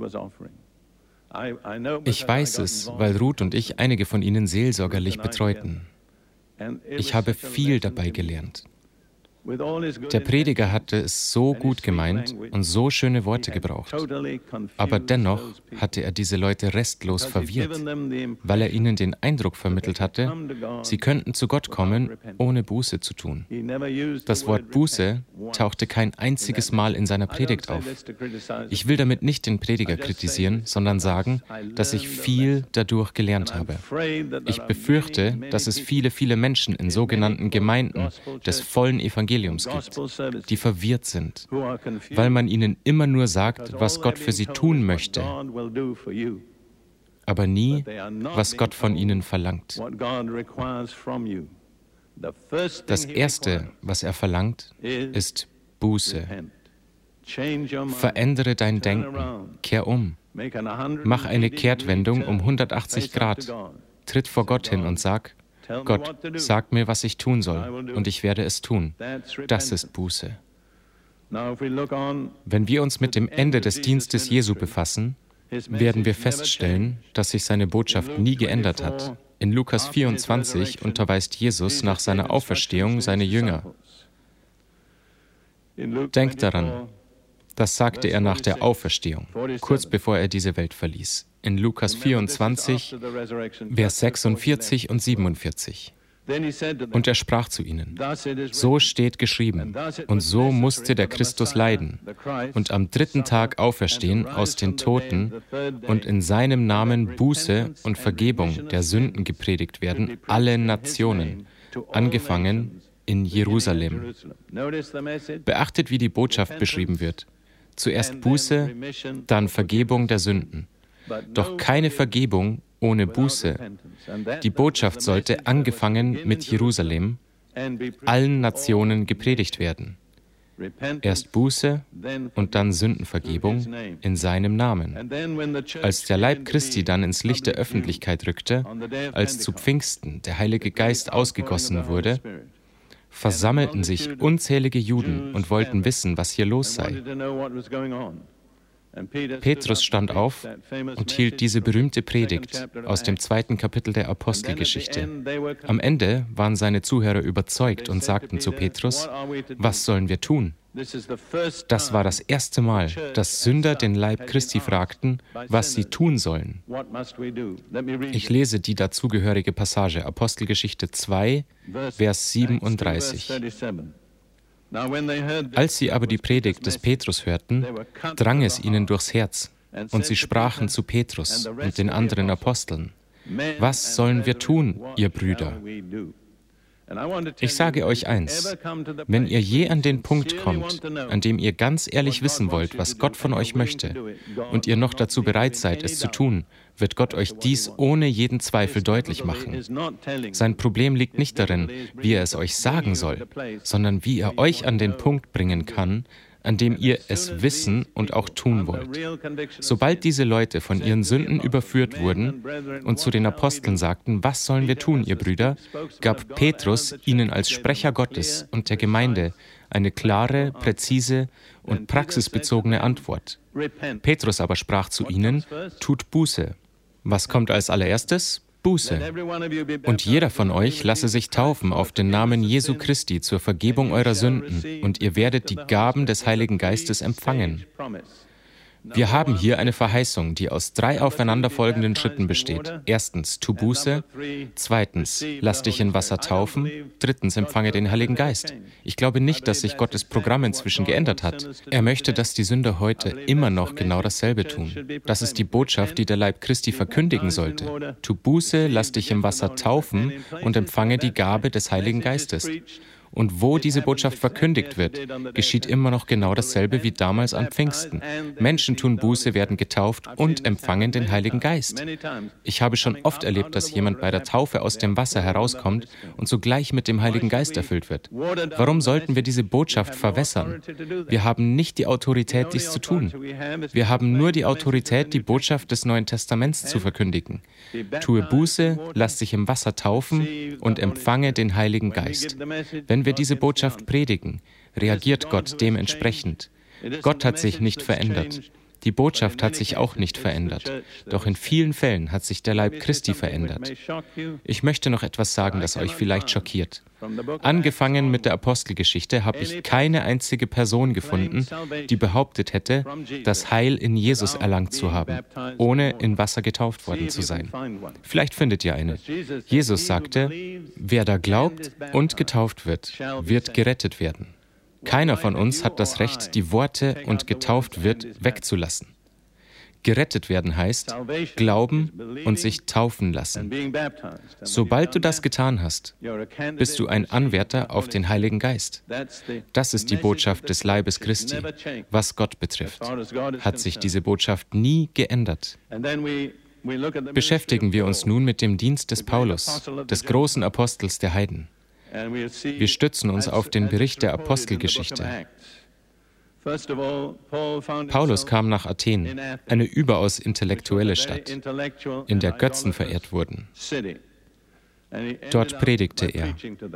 Speaker 1: Ich weiß es, weil Ruth und ich einige von ihnen seelsorgerlich betreuten. Ich habe viel dabei gelernt. Der Prediger hatte es so gut gemeint und so schöne Worte gebraucht. Aber dennoch hatte er diese Leute restlos verwirrt, weil er ihnen den Eindruck vermittelt hatte, sie könnten zu Gott kommen, ohne Buße zu tun. Das Wort Buße tauchte kein einziges Mal in seiner Predigt auf. Ich will damit nicht den Prediger kritisieren, sondern sagen, dass ich viel dadurch gelernt habe. Ich befürchte, dass es viele, viele Menschen in sogenannten Gemeinden des vollen Evangeliums gibt, die verwirrt sind, weil man ihnen immer nur sagt, was Gott für sie tun möchte, aber nie, was Gott von ihnen verlangt. Das Erste, was er verlangt, ist Buße. Verändere dein Denken, kehr um, mach eine Kehrtwendung um hundertachtzig Grad, tritt vor Gott hin und sag, Gott, sag mir, was ich tun soll, und ich werde es tun. Das ist Buße. Wenn wir uns mit dem Ende des Dienstes Jesu befassen, werden wir feststellen, dass sich seine Botschaft nie geändert hat. In Lukas vierundzwanzig unterweist Jesus nach seiner Auferstehung seine Jünger. Denkt daran, das sagte er nach der Auferstehung, kurz bevor er diese Welt verließ. In Lukas vierundzwanzig, Vers sechsundvierzig und siebenundvierzig. Und er sprach zu ihnen, so steht geschrieben, und so musste der Christus leiden und am dritten Tag auferstehen aus den Toten und in seinem Namen Buße und Vergebung der Sünden gepredigt werden, allen Nationen, angefangen in Jerusalem. Beachtet, wie die Botschaft beschrieben wird. Zuerst Buße, dann Vergebung der Sünden. Doch keine Vergebung ohne Buße. Die Botschaft sollte, angefangen mit Jerusalem, allen Nationen gepredigt werden. Erst Buße und dann Sündenvergebung in seinem Namen. Als der Leib Christi dann ins Licht der Öffentlichkeit rückte, als zu Pfingsten der Heilige Geist ausgegossen wurde, versammelten sich unzählige Juden und wollten wissen, was hier los sei. Petrus stand auf und hielt diese berühmte Predigt aus dem zweiten Kapitel der Apostelgeschichte. Am Ende waren seine Zuhörer überzeugt und sagten zu Petrus, was sollen wir tun? Das war das erste Mal, dass Sünder den Leib Christi fragten, was sie tun sollen. Ich lese die dazugehörige Passage, Apostelgeschichte zwei, Vers siebenunddreißig. Als sie aber die Predigt des Petrus hörten, drang es ihnen durchs Herz, und sie sprachen zu Petrus und den anderen Aposteln, was sollen wir tun, ihr Brüder? Ich sage euch eins, wenn ihr je an den Punkt kommt, an dem ihr ganz ehrlich wissen wollt, was Gott von euch möchte, und ihr noch dazu bereit seid, es zu tun, wird Gott euch dies ohne jeden Zweifel deutlich machen. Sein Problem liegt nicht darin, wie er es euch sagen soll, sondern wie er euch an den Punkt bringen kann, an dem ihr es wissen und auch tun wollt. Sobald diese Leute von ihren Sünden überführt wurden und zu den Aposteln sagten, was sollen wir tun, ihr Brüder, gab Petrus ihnen als Sprecher Gottes und der Gemeinde eine klare, präzise und praxisbezogene Antwort. Petrus aber sprach zu ihnen, tut Buße. Was kommt als allererstes? Buße. Und jeder von euch lasse sich taufen auf den Namen Jesu Christi zur Vergebung eurer Sünden, und ihr werdet die Gaben des Heiligen Geistes empfangen. Wir haben hier eine Verheißung, die aus drei aufeinanderfolgenden Schritten besteht. Erstens, tu Buße. Zweitens, lass dich in Wasser taufen. Drittens, empfange den Heiligen Geist. Ich glaube nicht, dass sich Gottes Programm inzwischen geändert hat. Er möchte, dass die Sünder heute immer noch genau dasselbe tun. Das ist die Botschaft, die der Leib Christi verkündigen sollte. Tu Buße, lass dich im Wasser taufen und empfange die Gabe des Heiligen Geistes. Und wo diese Botschaft verkündigt wird, geschieht immer noch genau dasselbe wie damals an Pfingsten. Menschen tun Buße, werden getauft und empfangen den Heiligen Geist. Ich habe schon oft erlebt, dass jemand bei der Taufe aus dem Wasser herauskommt und sogleich mit dem Heiligen Geist erfüllt wird. Warum sollten wir diese Botschaft verwässern? Wir haben nicht die Autorität, dies zu tun. Wir haben nur die Autorität, die Botschaft des Neuen Testaments zu verkündigen. Tue Buße, lass dich im Wasser taufen und empfange den Heiligen Geist. Wenn Wenn wir diese Botschaft predigen, reagiert Gott dementsprechend. Gott hat sich nicht verändert. Die Botschaft hat sich auch nicht verändert. Doch in vielen Fällen hat sich der Leib Christi verändert. Ich möchte noch etwas sagen, das euch vielleicht schockiert. Angefangen mit der Apostelgeschichte habe ich keine einzige Person gefunden, die behauptet hätte, das Heil in Jesus erlangt zu haben, ohne in Wasser getauft worden zu sein. Vielleicht findet ihr eine. Jesus sagte, wer da glaubt und getauft wird, wird gerettet werden. Keiner von uns hat das Recht, die Worte „und getauft wird“ wegzulassen. Gerettet werden heißt, glauben und sich taufen lassen. Sobald du das getan hast, bist du ein Anwärter auf den Heiligen Geist. Das ist die Botschaft des Leibes Christi. Was Gott betrifft, hat sich diese Botschaft nie geändert. Beschäftigen wir uns nun mit dem Dienst des Paulus, des großen Apostels der Heiden. Wir stützen uns auf den Bericht der Apostelgeschichte. Paulus kam nach Athen, eine überaus intellektuelle Stadt, in der Götzen verehrt wurden. Dort predigte er.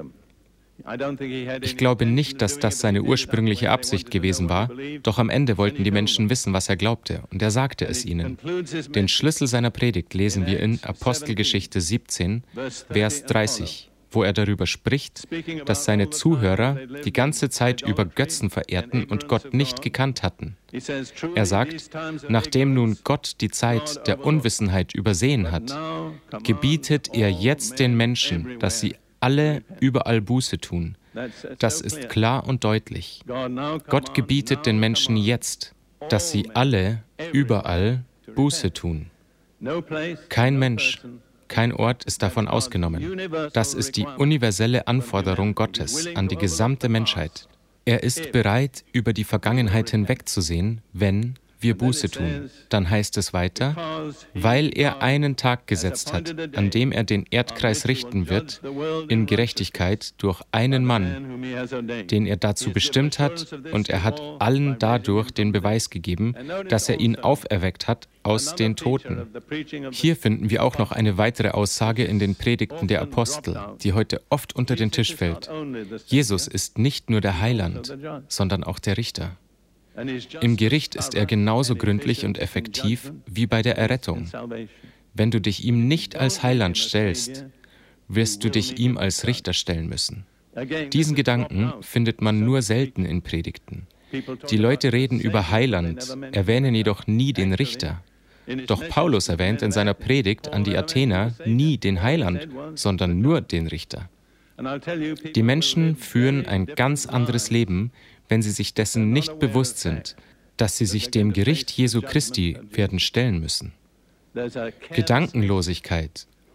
Speaker 1: Ich glaube nicht, dass das seine ursprüngliche Absicht gewesen war, doch am Ende wollten die Menschen wissen, was er glaubte, und er sagte es ihnen. Den Schlüssel seiner Predigt lesen wir in Apostelgeschichte siebzehn, Vers dreißig. Wo er darüber spricht, dass seine Zuhörer die ganze Zeit über Götzen verehrten und Gott nicht gekannt hatten. Er sagt, nachdem nun Gott die Zeit der Unwissenheit übersehen hat, gebietet er jetzt den Menschen, dass sie alle überall Buße tun. Das ist klar und deutlich. Gott gebietet den Menschen jetzt, dass sie alle überall Buße tun. Kein Mensch, kein Ort ist davon ausgenommen. Das ist die universelle Anforderung Gottes an die gesamte Menschheit. Er ist bereit, über die Vergangenheit hinwegzusehen, wenn wir Buße tun. Dann heißt es weiter, weil er einen Tag gesetzt hat, an dem er den Erdkreis richten wird, in Gerechtigkeit durch einen Mann, den er dazu bestimmt hat, und er hat allen dadurch den Beweis gegeben, dass er ihn auferweckt hat aus den Toten. Hier finden wir auch noch eine weitere Aussage in den Predigten der Apostel, die heute oft unter den Tisch fällt. Jesus ist nicht nur der Heiland, sondern auch der Richter. Im Gericht ist er genauso gründlich und effektiv wie bei der Errettung. Wenn du dich ihm nicht als Heiland stellst, wirst du dich ihm als Richter stellen müssen. Diesen Gedanken findet man nur selten in Predigten. Die Leute reden über Heiland, erwähnen jedoch nie den Richter. Doch Paulus erwähnt in seiner Predigt an die Athener nie den Heiland, sondern nur den Richter. Die Menschen führen ein ganz anderes Leben, wenn sie sich dessen nicht bewusst sind, dass sie sich dem Gericht Jesu Christi werden stellen müssen. Gedankenlosigkeit,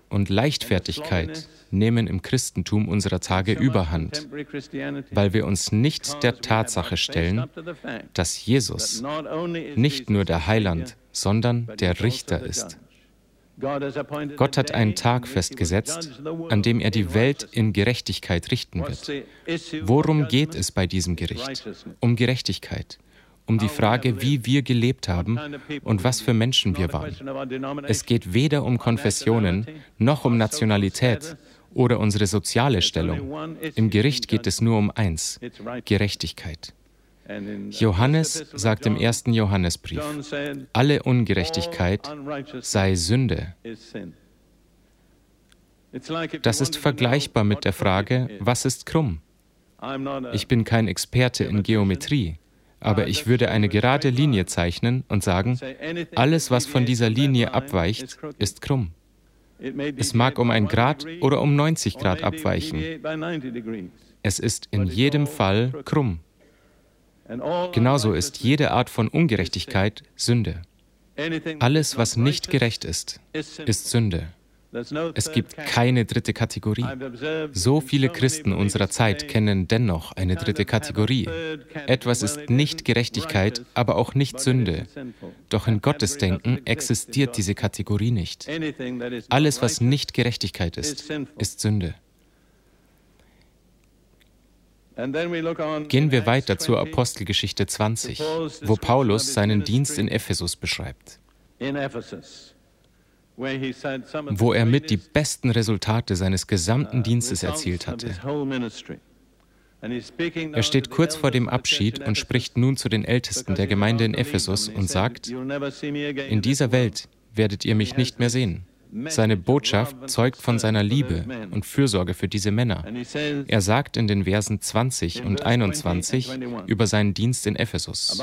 Speaker 1: und Leichtfertigkeit nehmen im Christentum unserer Tage überhand, weil wir uns nicht der Tatsache stellen, dass Jesus nicht nur der Heiland, sondern der Richter ist. Gott hat einen Tag festgesetzt, an dem er die Welt in Gerechtigkeit richten wird. Worum geht es bei diesem Gericht? Um Gerechtigkeit. Um die Frage, wie wir gelebt haben und was für Menschen wir waren. Es geht weder um Konfessionen noch um Nationalität oder unsere soziale Stellung. Im Gericht geht es nur um eins: Gerechtigkeit. Johannes sagt im ersten Johannesbrief, alle Ungerechtigkeit sei Sünde. Das ist vergleichbar mit der Frage, was ist krumm? Ich bin kein Experte in Geometrie, aber ich würde eine gerade Linie zeichnen und sagen, alles, was von dieser Linie abweicht, ist krumm. Es mag um ein Grad oder um neunzig Grad abweichen. Es ist in jedem Fall krumm. Genauso ist jede Art von Ungerechtigkeit Sünde. Alles, was nicht gerecht ist, ist Sünde. Es gibt keine dritte Kategorie. So viele Christen unserer Zeit kennen dennoch eine dritte Kategorie. Etwas ist nicht Gerechtigkeit, aber auch nicht Sünde. Doch in Gottes Denken existiert diese Kategorie nicht. Alles, was nicht Gerechtigkeit ist, ist Sünde. Gehen wir weiter zur Apostelgeschichte zwanzig, wo Paulus seinen Dienst in Ephesus beschreibt, wo er mit die besten Resultate seines gesamten Dienstes erzielt hatte. Er steht kurz vor dem Abschied und spricht nun zu den Ältesten der Gemeinde in Ephesus und sagt, in dieser Welt werdet ihr mich nicht mehr sehen. Seine Botschaft zeugt von seiner Liebe und Fürsorge für diese Männer. Er sagt in den Versen zwanzig und einundzwanzig über seinen Dienst in Ephesus: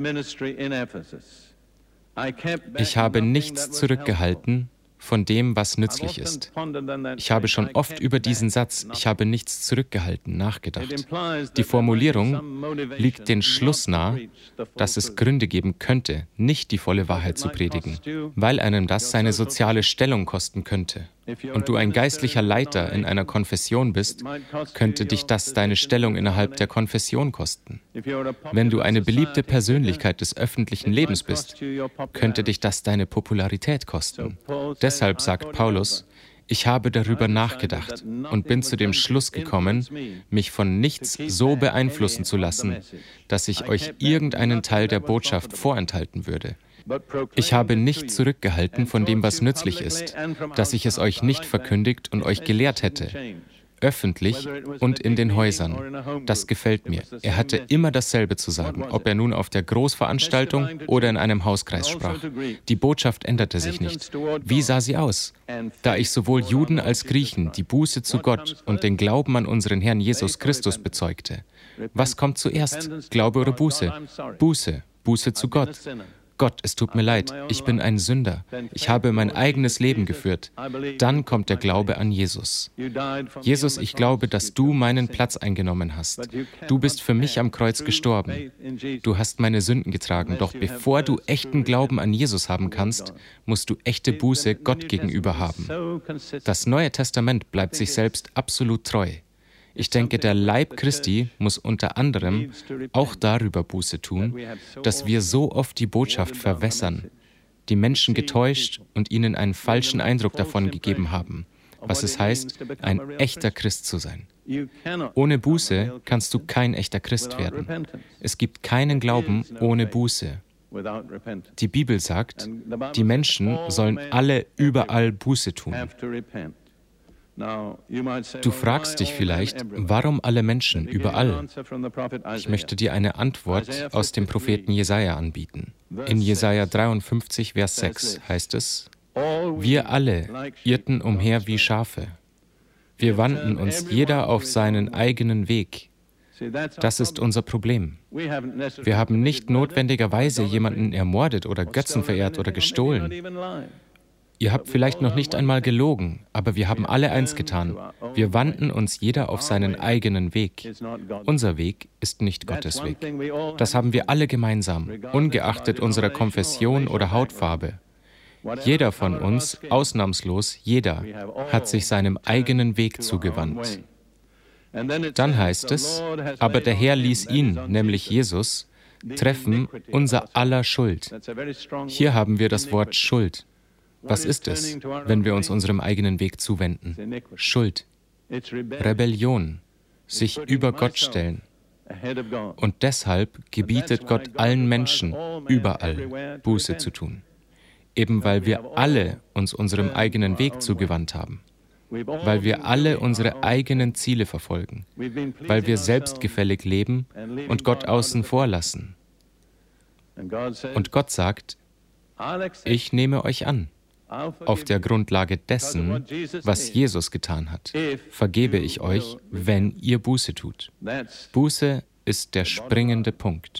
Speaker 1: Ich habe nichts zurückgehalten von dem, was nützlich ist. Ich habe schon oft über diesen Satz, ich habe nichts zurückgehalten, nachgedacht. Die Formulierung liegt den Schluss nahe, dass es Gründe geben könnte, nicht die volle Wahrheit zu predigen, weil einem das seine soziale Stellung kosten könnte. Und du ein geistlicher Leiter in einer Konfession bist, könnte dich das deine Stellung innerhalb der Konfession kosten. Wenn du eine beliebte Persönlichkeit des öffentlichen Lebens bist, könnte dich das deine Popularität kosten. Deshalb sagt Paulus, ich habe darüber nachgedacht und bin zu dem Schluss gekommen, mich von nichts so beeinflussen zu lassen, dass ich euch irgendeinen Teil der Botschaft vorenthalten würde. Ich habe nicht zurückgehalten von dem, was nützlich ist, dass ich es euch nicht verkündigt und euch gelehrt hätte, öffentlich und in den Häusern. Das gefällt mir. Er hatte immer dasselbe zu sagen, ob er nun auf der Großveranstaltung oder in einem Hauskreis sprach. Die Botschaft änderte sich nicht. Wie sah sie aus? Da ich sowohl Juden als Griechen die Buße zu Gott und den Glauben an unseren Herrn Jesus Christus bezeugte. Was kommt zuerst? Glaube oder Buße? Buße. Buße zu Gott. Gott, es tut mir leid, ich bin ein Sünder. Ich habe mein eigenes Leben geführt. Dann kommt der Glaube an Jesus. Jesus, ich glaube, dass du meinen Platz eingenommen hast. Du bist für mich am Kreuz gestorben. Du hast meine Sünden getragen. Doch bevor du echten Glauben an Jesus haben kannst, musst du echte Buße Gott gegenüber haben. Das Neue Testament bleibt sich selbst absolut treu. Ich denke, der Leib Christi muss unter anderem auch darüber Buße tun, dass wir so oft die Botschaft verwässern, die Menschen getäuscht und ihnen einen falschen Eindruck davon gegeben haben, was es heißt, ein echter Christ zu sein. Ohne Buße kannst du kein echter Christ werden. Es gibt keinen Glauben ohne Buße. Die Bibel sagt, die Menschen sollen alle überall Buße tun. Du fragst dich vielleicht, warum alle Menschen überall? Ich möchte dir eine Antwort aus dem Propheten Jesaja anbieten. In Jesaja dreiundfünfzig, Vers sechs heißt es: Wir alle irrten umher wie Schafe. Wir wandten uns jeder auf seinen eigenen Weg. Das ist unser Problem. Wir haben nicht notwendigerweise jemanden ermordet oder Götzen verehrt oder gestohlen. Ihr habt vielleicht noch nicht einmal gelogen, aber wir haben alle eins getan. Wir wandten uns jeder auf seinen eigenen Weg. Unser Weg ist nicht Gottes Weg. Das haben wir alle gemeinsam, ungeachtet unserer Konfession oder Hautfarbe. Jeder von uns, ausnahmslos jeder, hat sich seinem eigenen Weg zugewandt. Dann heißt es, aber der Herr ließ ihn, nämlich Jesus, treffen unser aller Schuld. Hier haben wir das Wort Schuld. Was ist es, wenn wir uns unserem eigenen Weg zuwenden? Schuld, Rebellion, sich über Gott stellen. Und deshalb gebietet Gott allen Menschen, überall, Buße zu tun. Eben weil wir alle uns unserem eigenen Weg zugewandt haben. Weil wir alle unsere eigenen Ziele verfolgen. Weil wir selbstgefällig leben und Gott außen vor lassen. Und Gott sagt, ich nehme euch an. Auf der Grundlage dessen, was Jesus getan hat, vergebe ich euch, wenn ihr Buße tut. Buße ist der springende Punkt.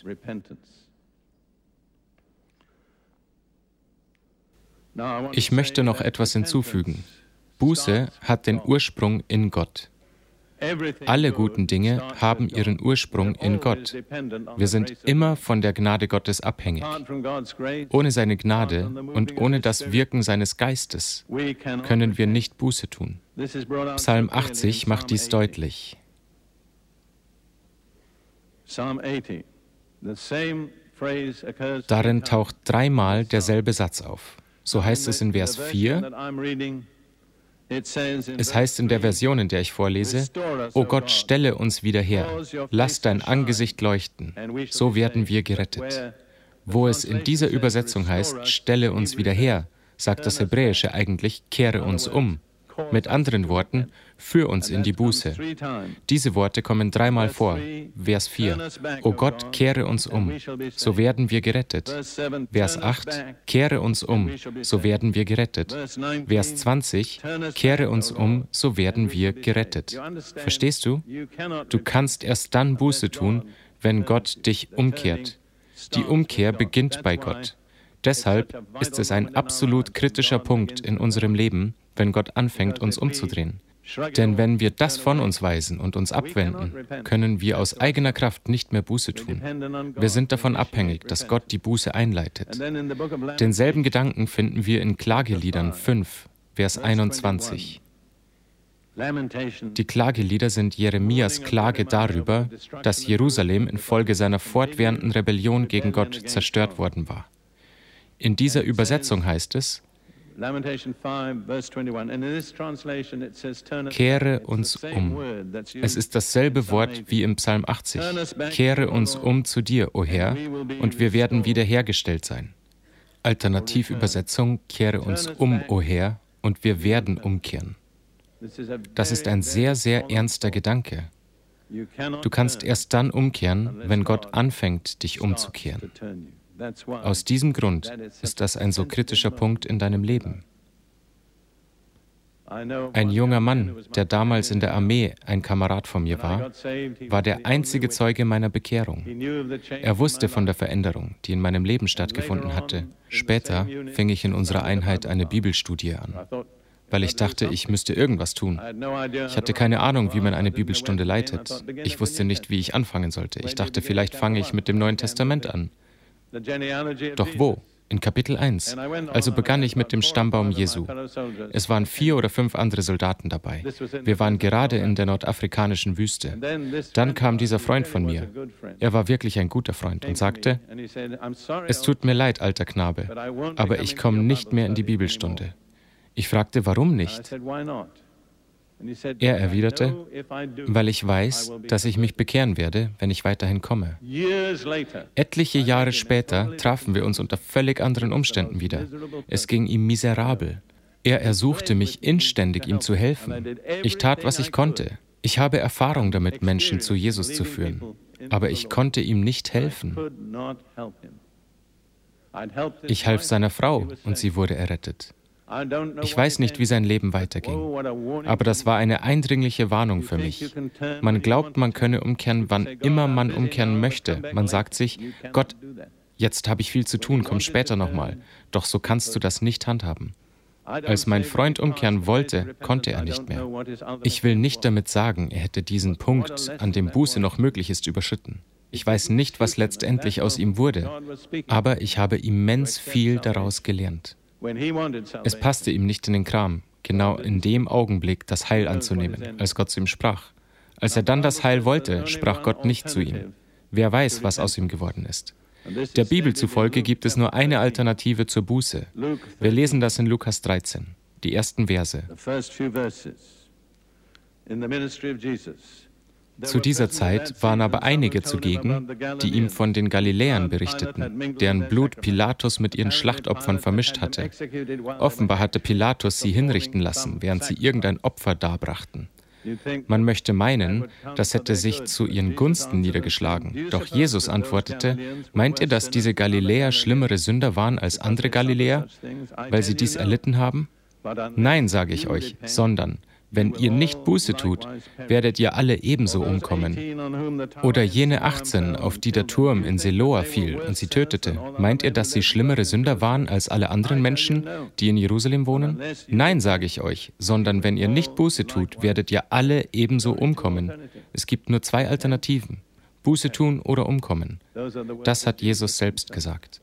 Speaker 1: Ich möchte noch etwas hinzufügen. Buße hat den Ursprung in Gott. Alle guten Dinge haben ihren Ursprung in Gott. Wir sind immer von der Gnade Gottes abhängig. Ohne seine Gnade und ohne das Wirken seines Geistes können wir nicht Buße tun. Psalm achtzig macht dies deutlich. Darin taucht dreimal derselbe Satz auf. So heißt es in Vers vier, es heißt in der Version, in der ich vorlese, O Gott, stelle uns wieder her, lass dein Angesicht leuchten, so werden wir gerettet. Wo es in dieser Übersetzung heißt, stelle uns wieder her, sagt das Hebräische eigentlich, kehre uns um. Mit anderen Worten, führ uns in die Buße. Diese Worte kommen dreimal vor. Vers vier, O Gott, kehre uns um, so werden wir gerettet. Vers acht, kehre uns um, so werden wir gerettet. Vers zwanzig, kehre uns um, so werden wir gerettet. Verstehst du? Du kannst erst dann Buße tun, wenn Gott dich umkehrt. Die Umkehr beginnt bei Gott. Deshalb ist es ein absolut kritischer Punkt in unserem Leben, wenn Gott anfängt, uns umzudrehen. Denn wenn wir das von uns weisen und uns abwenden, können wir aus eigener Kraft nicht mehr Buße tun. Wir sind davon abhängig, dass Gott die Buße einleitet. Denselben Gedanken finden wir in Klageliedern fünf, Vers einundzwanzig. Die Klagelieder sind Jeremias Klage darüber, dass Jerusalem infolge seiner fortwährenden Rebellion gegen Gott zerstört worden war. In dieser Übersetzung heißt es, kehre uns um. Es ist dasselbe Wort wie im Psalm achtzig. Kehre uns um zu dir, o Herr, und wir werden wiederhergestellt sein. Alternativübersetzung, kehre uns um, o Herr, und wir werden umkehren. Das ist ein sehr, sehr ernster Gedanke. Du kannst erst dann umkehren, wenn Gott anfängt, dich umzukehren. Aus diesem Grund ist das ein so kritischer Punkt in deinem Leben. Ein junger Mann, der damals in der Armee ein Kamerad von mir war, war der einzige Zeuge meiner Bekehrung. Er wusste von der Veränderung, die in meinem Leben stattgefunden hatte. Später fing ich in unserer Einheit eine Bibelstudie an, weil ich dachte, ich müsste irgendwas tun. Ich hatte keine Ahnung, wie man eine Bibelstunde leitet. Ich wusste nicht, wie ich anfangen sollte. Ich dachte, vielleicht fange ich mit dem Neuen Testament an. Doch wo? In Kapitel eins. Also begann ich mit dem Stammbaum Jesu. Es waren vier oder fünf andere Soldaten dabei. Wir waren gerade in der nordafrikanischen Wüste. Dann kam dieser Freund von mir. Er war wirklich ein guter Freund und sagte, es tut mir leid, alter Knabe, aber ich komme nicht mehr in die Bibelstunde. Ich fragte, warum nicht? Er erwiderte, weil ich weiß, dass ich mich bekehren werde, wenn ich weiterhin komme. Etliche Jahre später trafen wir uns unter völlig anderen Umständen wieder. Es ging ihm miserabel. Er ersuchte mich inständig, ihm zu helfen. Ich tat, was ich konnte. Ich habe Erfahrung damit, Menschen zu Jesus zu führen. Aber ich konnte ihm nicht helfen. Ich half seiner Frau und sie wurde errettet. Ich weiß nicht, wie sein Leben weiterging, aber das war eine eindringliche Warnung für mich. Man glaubt, man könne umkehren, wann immer man umkehren möchte. Man sagt sich, Gott, jetzt habe ich viel zu tun, komm später nochmal. Doch so kannst du das nicht handhaben. Als mein Freund umkehren wollte, konnte er nicht mehr. Ich will nicht damit sagen, er hätte diesen Punkt, an dem Buße noch möglich ist, überschritten. Ich weiß nicht, was letztendlich aus ihm wurde, aber ich habe immens viel daraus gelernt. Es passte ihm nicht in den Kram, genau in dem Augenblick das Heil anzunehmen, als Gott zu ihm sprach. Als er dann das Heil wollte, sprach Gott nicht zu ihm. Wer weiß, was aus ihm geworden ist. Der Bibel zufolge gibt es nur eine Alternative zur Buße. Wir lesen das in Lukas dreizehn, die ersten Verse. Zu dieser Zeit waren aber einige zugegen, die ihm von den Galiläern berichteten, deren Blut Pilatus mit ihren Schlachtopfern vermischt hatte. Offenbar hatte Pilatus sie hinrichten lassen, während sie irgendein Opfer darbrachten. Man möchte meinen, das hätte sich zu ihren Gunsten niedergeschlagen. Doch Jesus antwortete, meint ihr, dass diese Galiläer schlimmere Sünder waren als andere Galiläer, weil sie dies erlitten haben? Nein, sage ich euch, sondern wenn ihr nicht Buße tut, werdet ihr alle ebenso umkommen. Oder jene achtzehn, auf die der Turm in Siloa fiel und sie tötete, meint ihr, dass sie schlimmere Sünder waren als alle anderen Menschen, die in Jerusalem wohnen? Nein, sage ich euch, sondern wenn ihr nicht Buße tut, werdet ihr alle ebenso umkommen. Es gibt nur zwei Alternativen, Buße tun oder umkommen. Das hat Jesus selbst gesagt.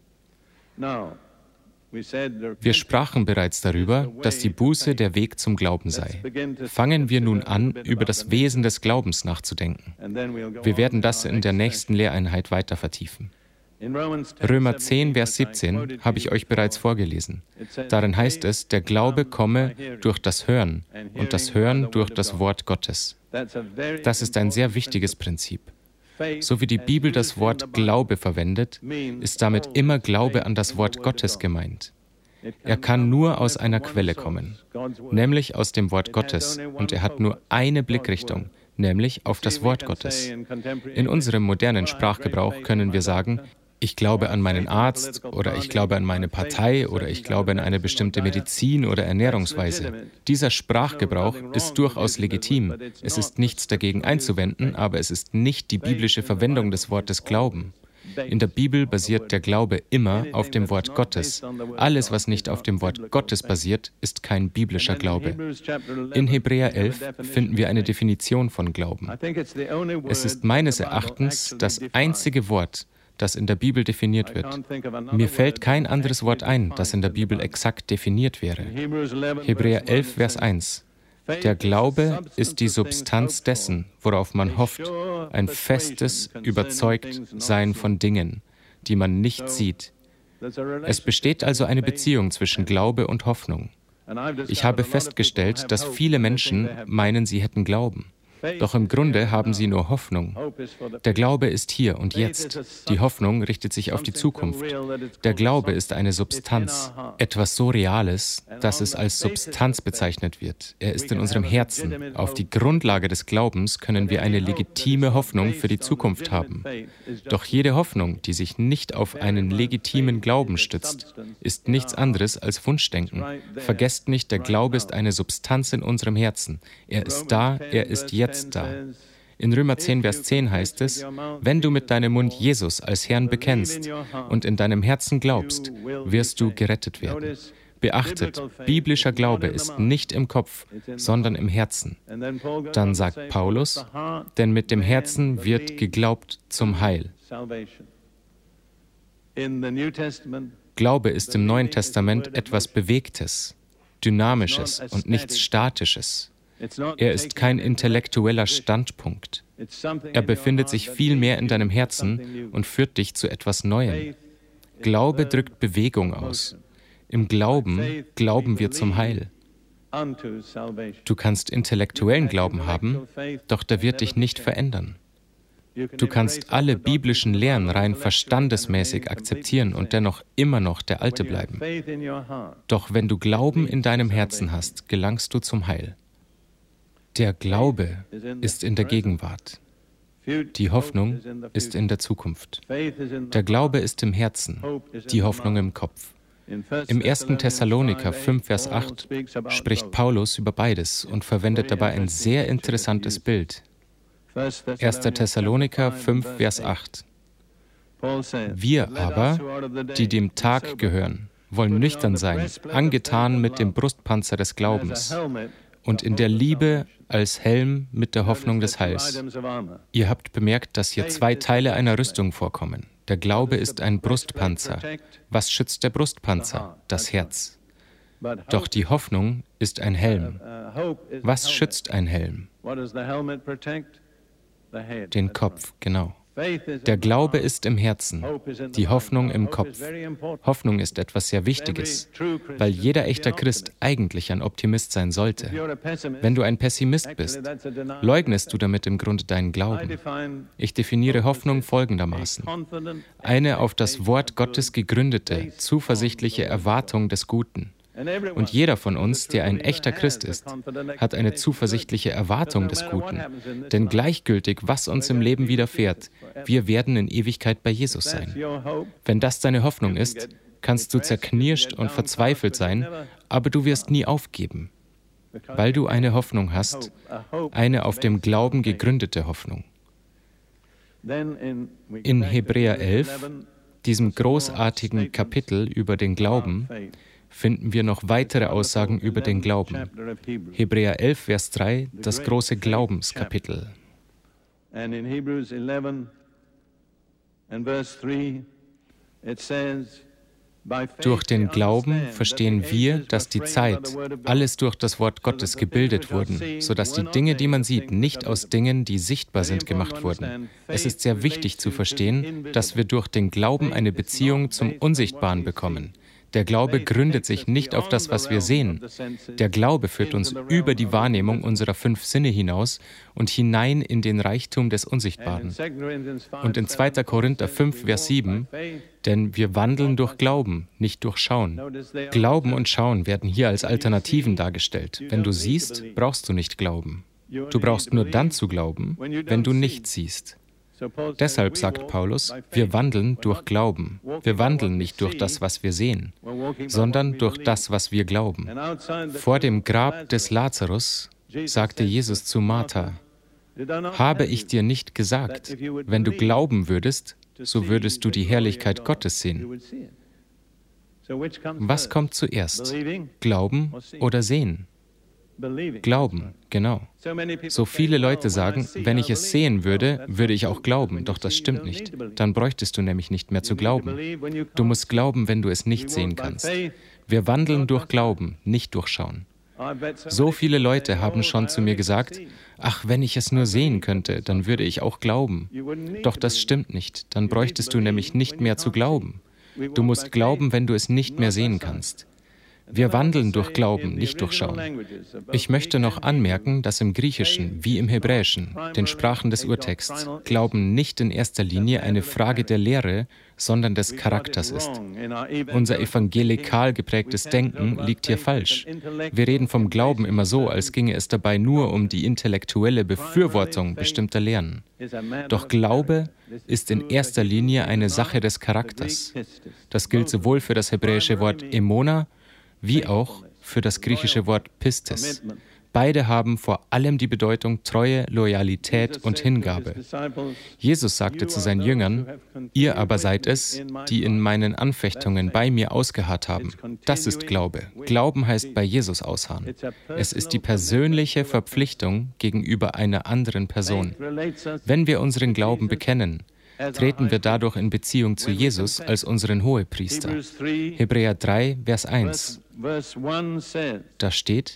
Speaker 1: Wir sprachen bereits darüber, dass die Buße der Weg zum Glauben sei. Fangen wir nun an, über das Wesen des Glaubens nachzudenken. Wir werden das in der nächsten Lehreinheit weiter vertiefen. Römer zehn, Vers siebzehn habe ich euch bereits vorgelesen. Darin heißt es, der Glaube komme durch das Hören und das Hören durch das Wort Gottes. Das ist ein sehr wichtiges Prinzip. So wie die Bibel das Wort Glaube verwendet, ist damit immer Glaube an das Wort Gottes gemeint. Er kann nur aus einer Quelle kommen, nämlich aus dem Wort Gottes, und er hat nur eine Blickrichtung, nämlich auf das Wort Gottes. In unserem modernen Sprachgebrauch können wir sagen, ich glaube an meinen Arzt oder ich glaube an meine Partei oder ich glaube an eine bestimmte Medizin oder Ernährungsweise. Dieser Sprachgebrauch ist durchaus legitim. Es ist nichts dagegen einzuwenden, aber es ist nicht die biblische Verwendung des Wortes Glauben. In der Bibel basiert der Glaube immer auf dem Wort Gottes. Alles, was nicht auf dem Wort Gottes basiert, ist kein biblischer Glaube. In Hebräer elf finden wir eine Definition von Glauben. Es ist meines Erachtens das einzige Wort, das in der Bibel definiert wird. Mir fällt kein anderes Wort ein, das in der Bibel exakt definiert wäre. Hebräer elf, Vers eins. Der Glaube ist die Substanz dessen, worauf man hofft, ein festes Überzeugtsein von Dingen, die man nicht sieht. Es besteht also eine Beziehung zwischen Glaube und Hoffnung. Ich habe festgestellt, dass viele Menschen meinen, sie hätten Glauben. Doch im Grunde haben sie nur Hoffnung. Der Glaube ist hier und jetzt. Die Hoffnung richtet sich auf die Zukunft. Der Glaube ist eine Substanz, etwas so Reales, dass es als Substanz bezeichnet wird. Er ist in unserem Herzen. Auf die Grundlage des Glaubens können wir eine legitime Hoffnung für die Zukunft haben. Doch jede Hoffnung, die sich nicht auf einen legitimen Glauben stützt, ist nichts anderes als Wunschdenken. Vergesst nicht, der Glaube ist eine Substanz in unserem Herzen. Er ist da, er ist jetzt da. In Römer zehn, Vers zehn heißt es, wenn du mit deinem Mund Jesus als Herrn bekennst und in deinem Herzen glaubst, wirst du gerettet werden. Beachtet, biblischer Glaube ist nicht im Kopf, sondern im Herzen. Dann sagt Paulus, denn mit dem Herzen wird geglaubt zum Heil. Glaube ist im Neuen Testament etwas Bewegtes, Dynamisches und nichts Statisches. Er ist kein intellektueller Standpunkt. Er befindet sich vielmehr in deinem Herzen und führt dich zu etwas Neuem. Glaube drückt Bewegung aus. Im Glauben glauben wir zum Heil. Du kannst intellektuellen Glauben haben, doch der wird dich nicht verändern. Du kannst alle biblischen Lehren rein verstandesmäßig akzeptieren und dennoch immer noch der Alte bleiben. Doch wenn du Glauben in deinem Herzen hast, gelangst du zum Heil. Der Glaube ist in der Gegenwart. Die Hoffnung ist in der Zukunft. Der Glaube ist im Herzen, die Hoffnung im Kopf. Im ersten Thessaloniker fünf, Vers acht spricht Paulus über beides und verwendet dabei ein sehr interessantes Bild. erster Thessaloniker fünf, Vers acht. Wir aber, die dem Tag gehören, wollen nüchtern sein, angetan mit dem Brustpanzer des Glaubens und in der Liebe als Helm mit der Hoffnung des Heils. Ihr habt bemerkt, dass hier zwei Teile einer Rüstung vorkommen. Der Glaube ist ein Brustpanzer. Was schützt der Brustpanzer? Das Herz. Doch die Hoffnung ist ein Helm. Was schützt ein Helm? Den Kopf, genau. Der Glaube ist im Herzen, die Hoffnung im Kopf. Hoffnung ist etwas sehr Wichtiges, weil jeder echter Christ eigentlich ein Optimist sein sollte. Wenn du ein Pessimist bist, leugnest du damit im Grunde deinen Glauben. Ich definiere Hoffnung folgendermaßen: eine auf das Wort Gottes gegründete, zuversichtliche Erwartung des Guten. Und jeder von uns, der ein echter Christ ist, hat eine zuversichtliche Erwartung des Guten. Denn gleichgültig, was uns im Leben widerfährt, wir werden in Ewigkeit bei Jesus sein. Wenn das deine Hoffnung ist, kannst du zerknirscht und verzweifelt sein, aber du wirst nie aufgeben, weil du eine Hoffnung hast, eine auf dem Glauben gegründete Hoffnung. In Hebräer elf, diesem großartigen Kapitel über den Glauben, finden wir noch weitere Aussagen über den Glauben. Hebräer elf, Vers drei, das große Glaubenskapitel. Durch den Glauben verstehen wir, dass die Zeit, alles durch das Wort Gottes gebildet wurden, sodass die Dinge, die man sieht, nicht aus Dingen, die sichtbar sind, gemacht wurden. Es ist sehr wichtig zu verstehen, dass wir durch den Glauben eine Beziehung zum Unsichtbaren bekommen. Der Glaube gründet sich nicht auf das, was wir sehen. Der Glaube führt uns über die Wahrnehmung unserer fünf Sinne hinaus und hinein in den Reichtum des Unsichtbaren. Und in zweiter Korinther fünf, Vers sieben, denn wir wandeln durch Glauben, nicht durch Schauen. Glauben und Schauen werden hier als Alternativen dargestellt. Wenn du siehst, brauchst du nicht glauben. Du brauchst nur dann zu glauben, wenn du nicht siehst. Deshalb sagt Paulus, wir wandeln durch Glauben. Wir wandeln nicht durch das, was wir sehen, sondern durch das, was wir glauben. Vor dem Grab des Lazarus sagte Jesus zu Martha, habe ich dir nicht gesagt, wenn du glauben würdest, so würdest du die Herrlichkeit Gottes sehen. Was kommt zuerst? Glauben oder sehen? Glauben, genau. So viele Leute sagen, wenn ich es sehen würde, würde ich auch glauben, doch das stimmt nicht. Dann bräuchtest du nämlich nicht mehr zu glauben. Du musst glauben, wenn du es nicht sehen kannst. Wir wandeln durch Glauben, nicht durch Schauen. So viele Leute haben schon zu mir gesagt, ach, wenn ich es nur sehen könnte, dann würde ich auch glauben. Doch das stimmt nicht, dann bräuchtest du nämlich nicht mehr zu glauben. Du musst glauben, wenn du es nicht mehr sehen kannst. Wir wandeln durch Glauben, nicht durch Schauen. Ich möchte noch anmerken, dass im Griechischen wie im Hebräischen, den Sprachen des Urtexts, Glauben nicht in erster Linie eine Frage der Lehre, sondern des Charakters ist. Unser evangelikal geprägtes Denken liegt hier falsch. Wir reden vom Glauben immer so, als ginge es dabei nur um die intellektuelle Befürwortung bestimmter Lehren. Doch Glaube ist in erster Linie eine Sache des Charakters. Das gilt sowohl für das hebräische Wort Emona, wie auch für das griechische Wort Pistis. Beide haben vor allem die Bedeutung Treue, Loyalität und Hingabe. Jesus sagte zu seinen Jüngern, ihr aber seid es, die in meinen Anfechtungen bei mir ausgeharrt haben. Das ist Glaube. Glauben heißt bei Jesus ausharren. Es ist die persönliche Verpflichtung gegenüber einer anderen Person. Wenn wir unseren Glauben bekennen, treten wir dadurch in Beziehung zu Jesus als unseren Hohepriester. Hebräer drei, Vers eins. Da steht,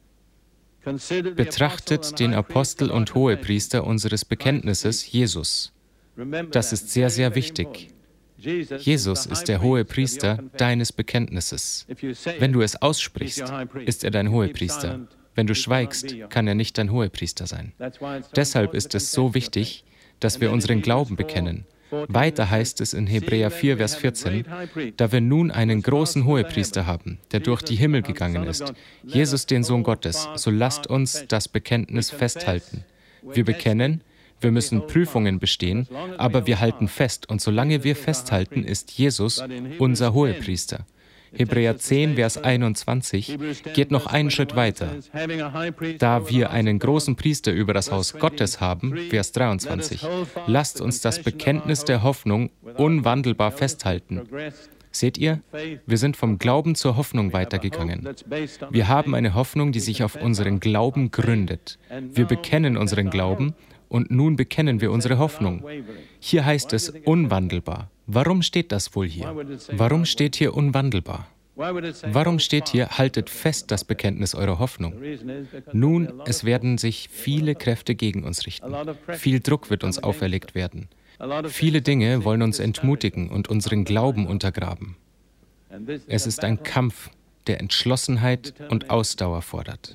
Speaker 1: betrachtet den Apostel und Hohepriester unseres Bekenntnisses, Jesus. Das ist sehr, sehr wichtig. Jesus ist der Hohepriester deines Bekenntnisses. Wenn du es aussprichst, ist er dein Hohepriester. Wenn du schweigst, kann er nicht dein Hohepriester sein. Deshalb ist es so wichtig, dass wir unseren Glauben bekennen. Weiter heißt es in Hebräer vier, Vers vierzehn, da wir nun einen großen Hohepriester haben, der durch die Himmel gegangen ist, Jesus, den Sohn Gottes, so lasst uns das Bekenntnis festhalten. Wir bekennen, wir müssen Prüfungen bestehen, aber wir halten fest, und solange wir festhalten, ist Jesus unser Hohepriester. Hebräer zehn, Vers einundzwanzig geht noch einen Schritt weiter. Da wir einen großen Priester über das Haus Gottes haben, Vers dreiundzwanzig, lasst uns das Bekenntnis der Hoffnung unwandelbar festhalten. Seht ihr, wir sind vom Glauben zur Hoffnung weitergegangen. Wir haben eine Hoffnung, die sich auf unseren Glauben gründet. Wir bekennen unseren Glauben und nun bekennen wir unsere Hoffnung. Hier heißt es unwandelbar. Warum steht das wohl hier? Warum steht hier unwandelbar? Warum steht hier, haltet fest das Bekenntnis eurer Hoffnung? Nun, es werden sich viele Kräfte gegen uns richten. Viel Druck wird uns auferlegt werden. Viele Dinge wollen uns entmutigen und unseren Glauben untergraben. Es ist ein Kampf, der Entschlossenheit und Ausdauer fordert.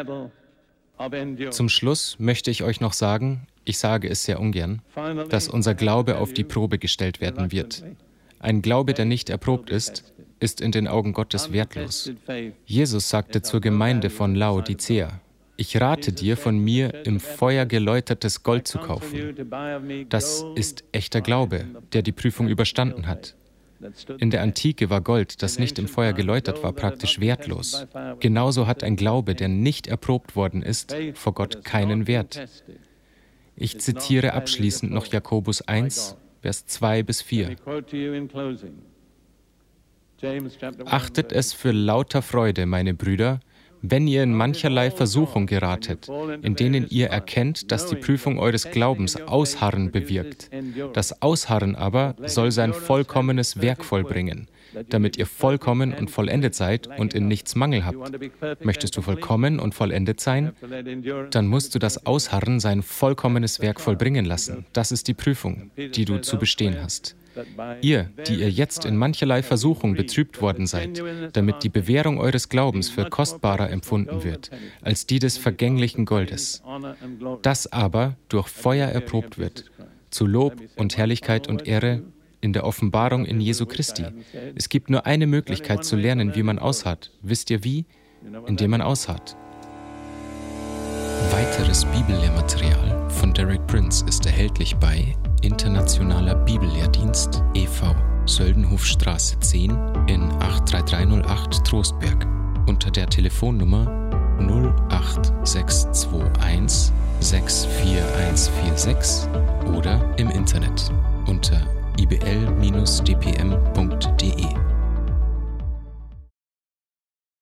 Speaker 1: Zum Schluss möchte ich euch noch sagen, ich sage es sehr ungern, dass unser Glaube auf die Probe gestellt werden wird. Ein Glaube, der nicht erprobt ist, ist in den Augen Gottes wertlos. Jesus sagte zur Gemeinde von Laodicea: Ich rate dir, von mir im Feuer geläutertes Gold zu kaufen. Das ist echter Glaube, der die Prüfung überstanden hat. In der Antike war Gold, das nicht im Feuer geläutert war, praktisch wertlos. Genauso hat ein Glaube, der nicht erprobt worden ist, vor Gott keinen Wert. Ich zitiere abschließend noch Jakobus eins, Vers zwei bis vier. Achtet es für lauter Freude, meine Brüder, wenn ihr in mancherlei Versuchung geratet, in denen ihr erkennt, dass die Prüfung eures Glaubens Ausharren bewirkt. Das Ausharren aber soll sein vollkommenes Werk vollbringen, damit ihr vollkommen und vollendet seid und in nichts Mangel habt. Möchtest du vollkommen und vollendet sein? Dann musst du das Ausharren sein vollkommenes Werk vollbringen lassen. Das ist die Prüfung, die du zu bestehen hast. Ihr, die ihr jetzt in mancherlei Versuchung betrübt worden seid, damit die Bewährung eures Glaubens für kostbarer empfunden wird, als die des vergänglichen Goldes, das aber durch Feuer erprobt wird, zu Lob und Herrlichkeit und Ehre in der Offenbarung in Jesu Christi. Es gibt nur eine Möglichkeit zu lernen, wie man ausharrt. Wisst ihr wie? Indem man ausharrt. Weiteres Bibellehrmaterial von Derek Prince ist erhältlich bei Internationaler Bibellehrdienst e V, Söldenhofstraße zehn in acht drei drei null acht Trostberg unter der Telefonnummer null acht sechs zwei eins sechs vier eins vier sechs oder im Internet unter i b l Bindestrich d p m punkt d e.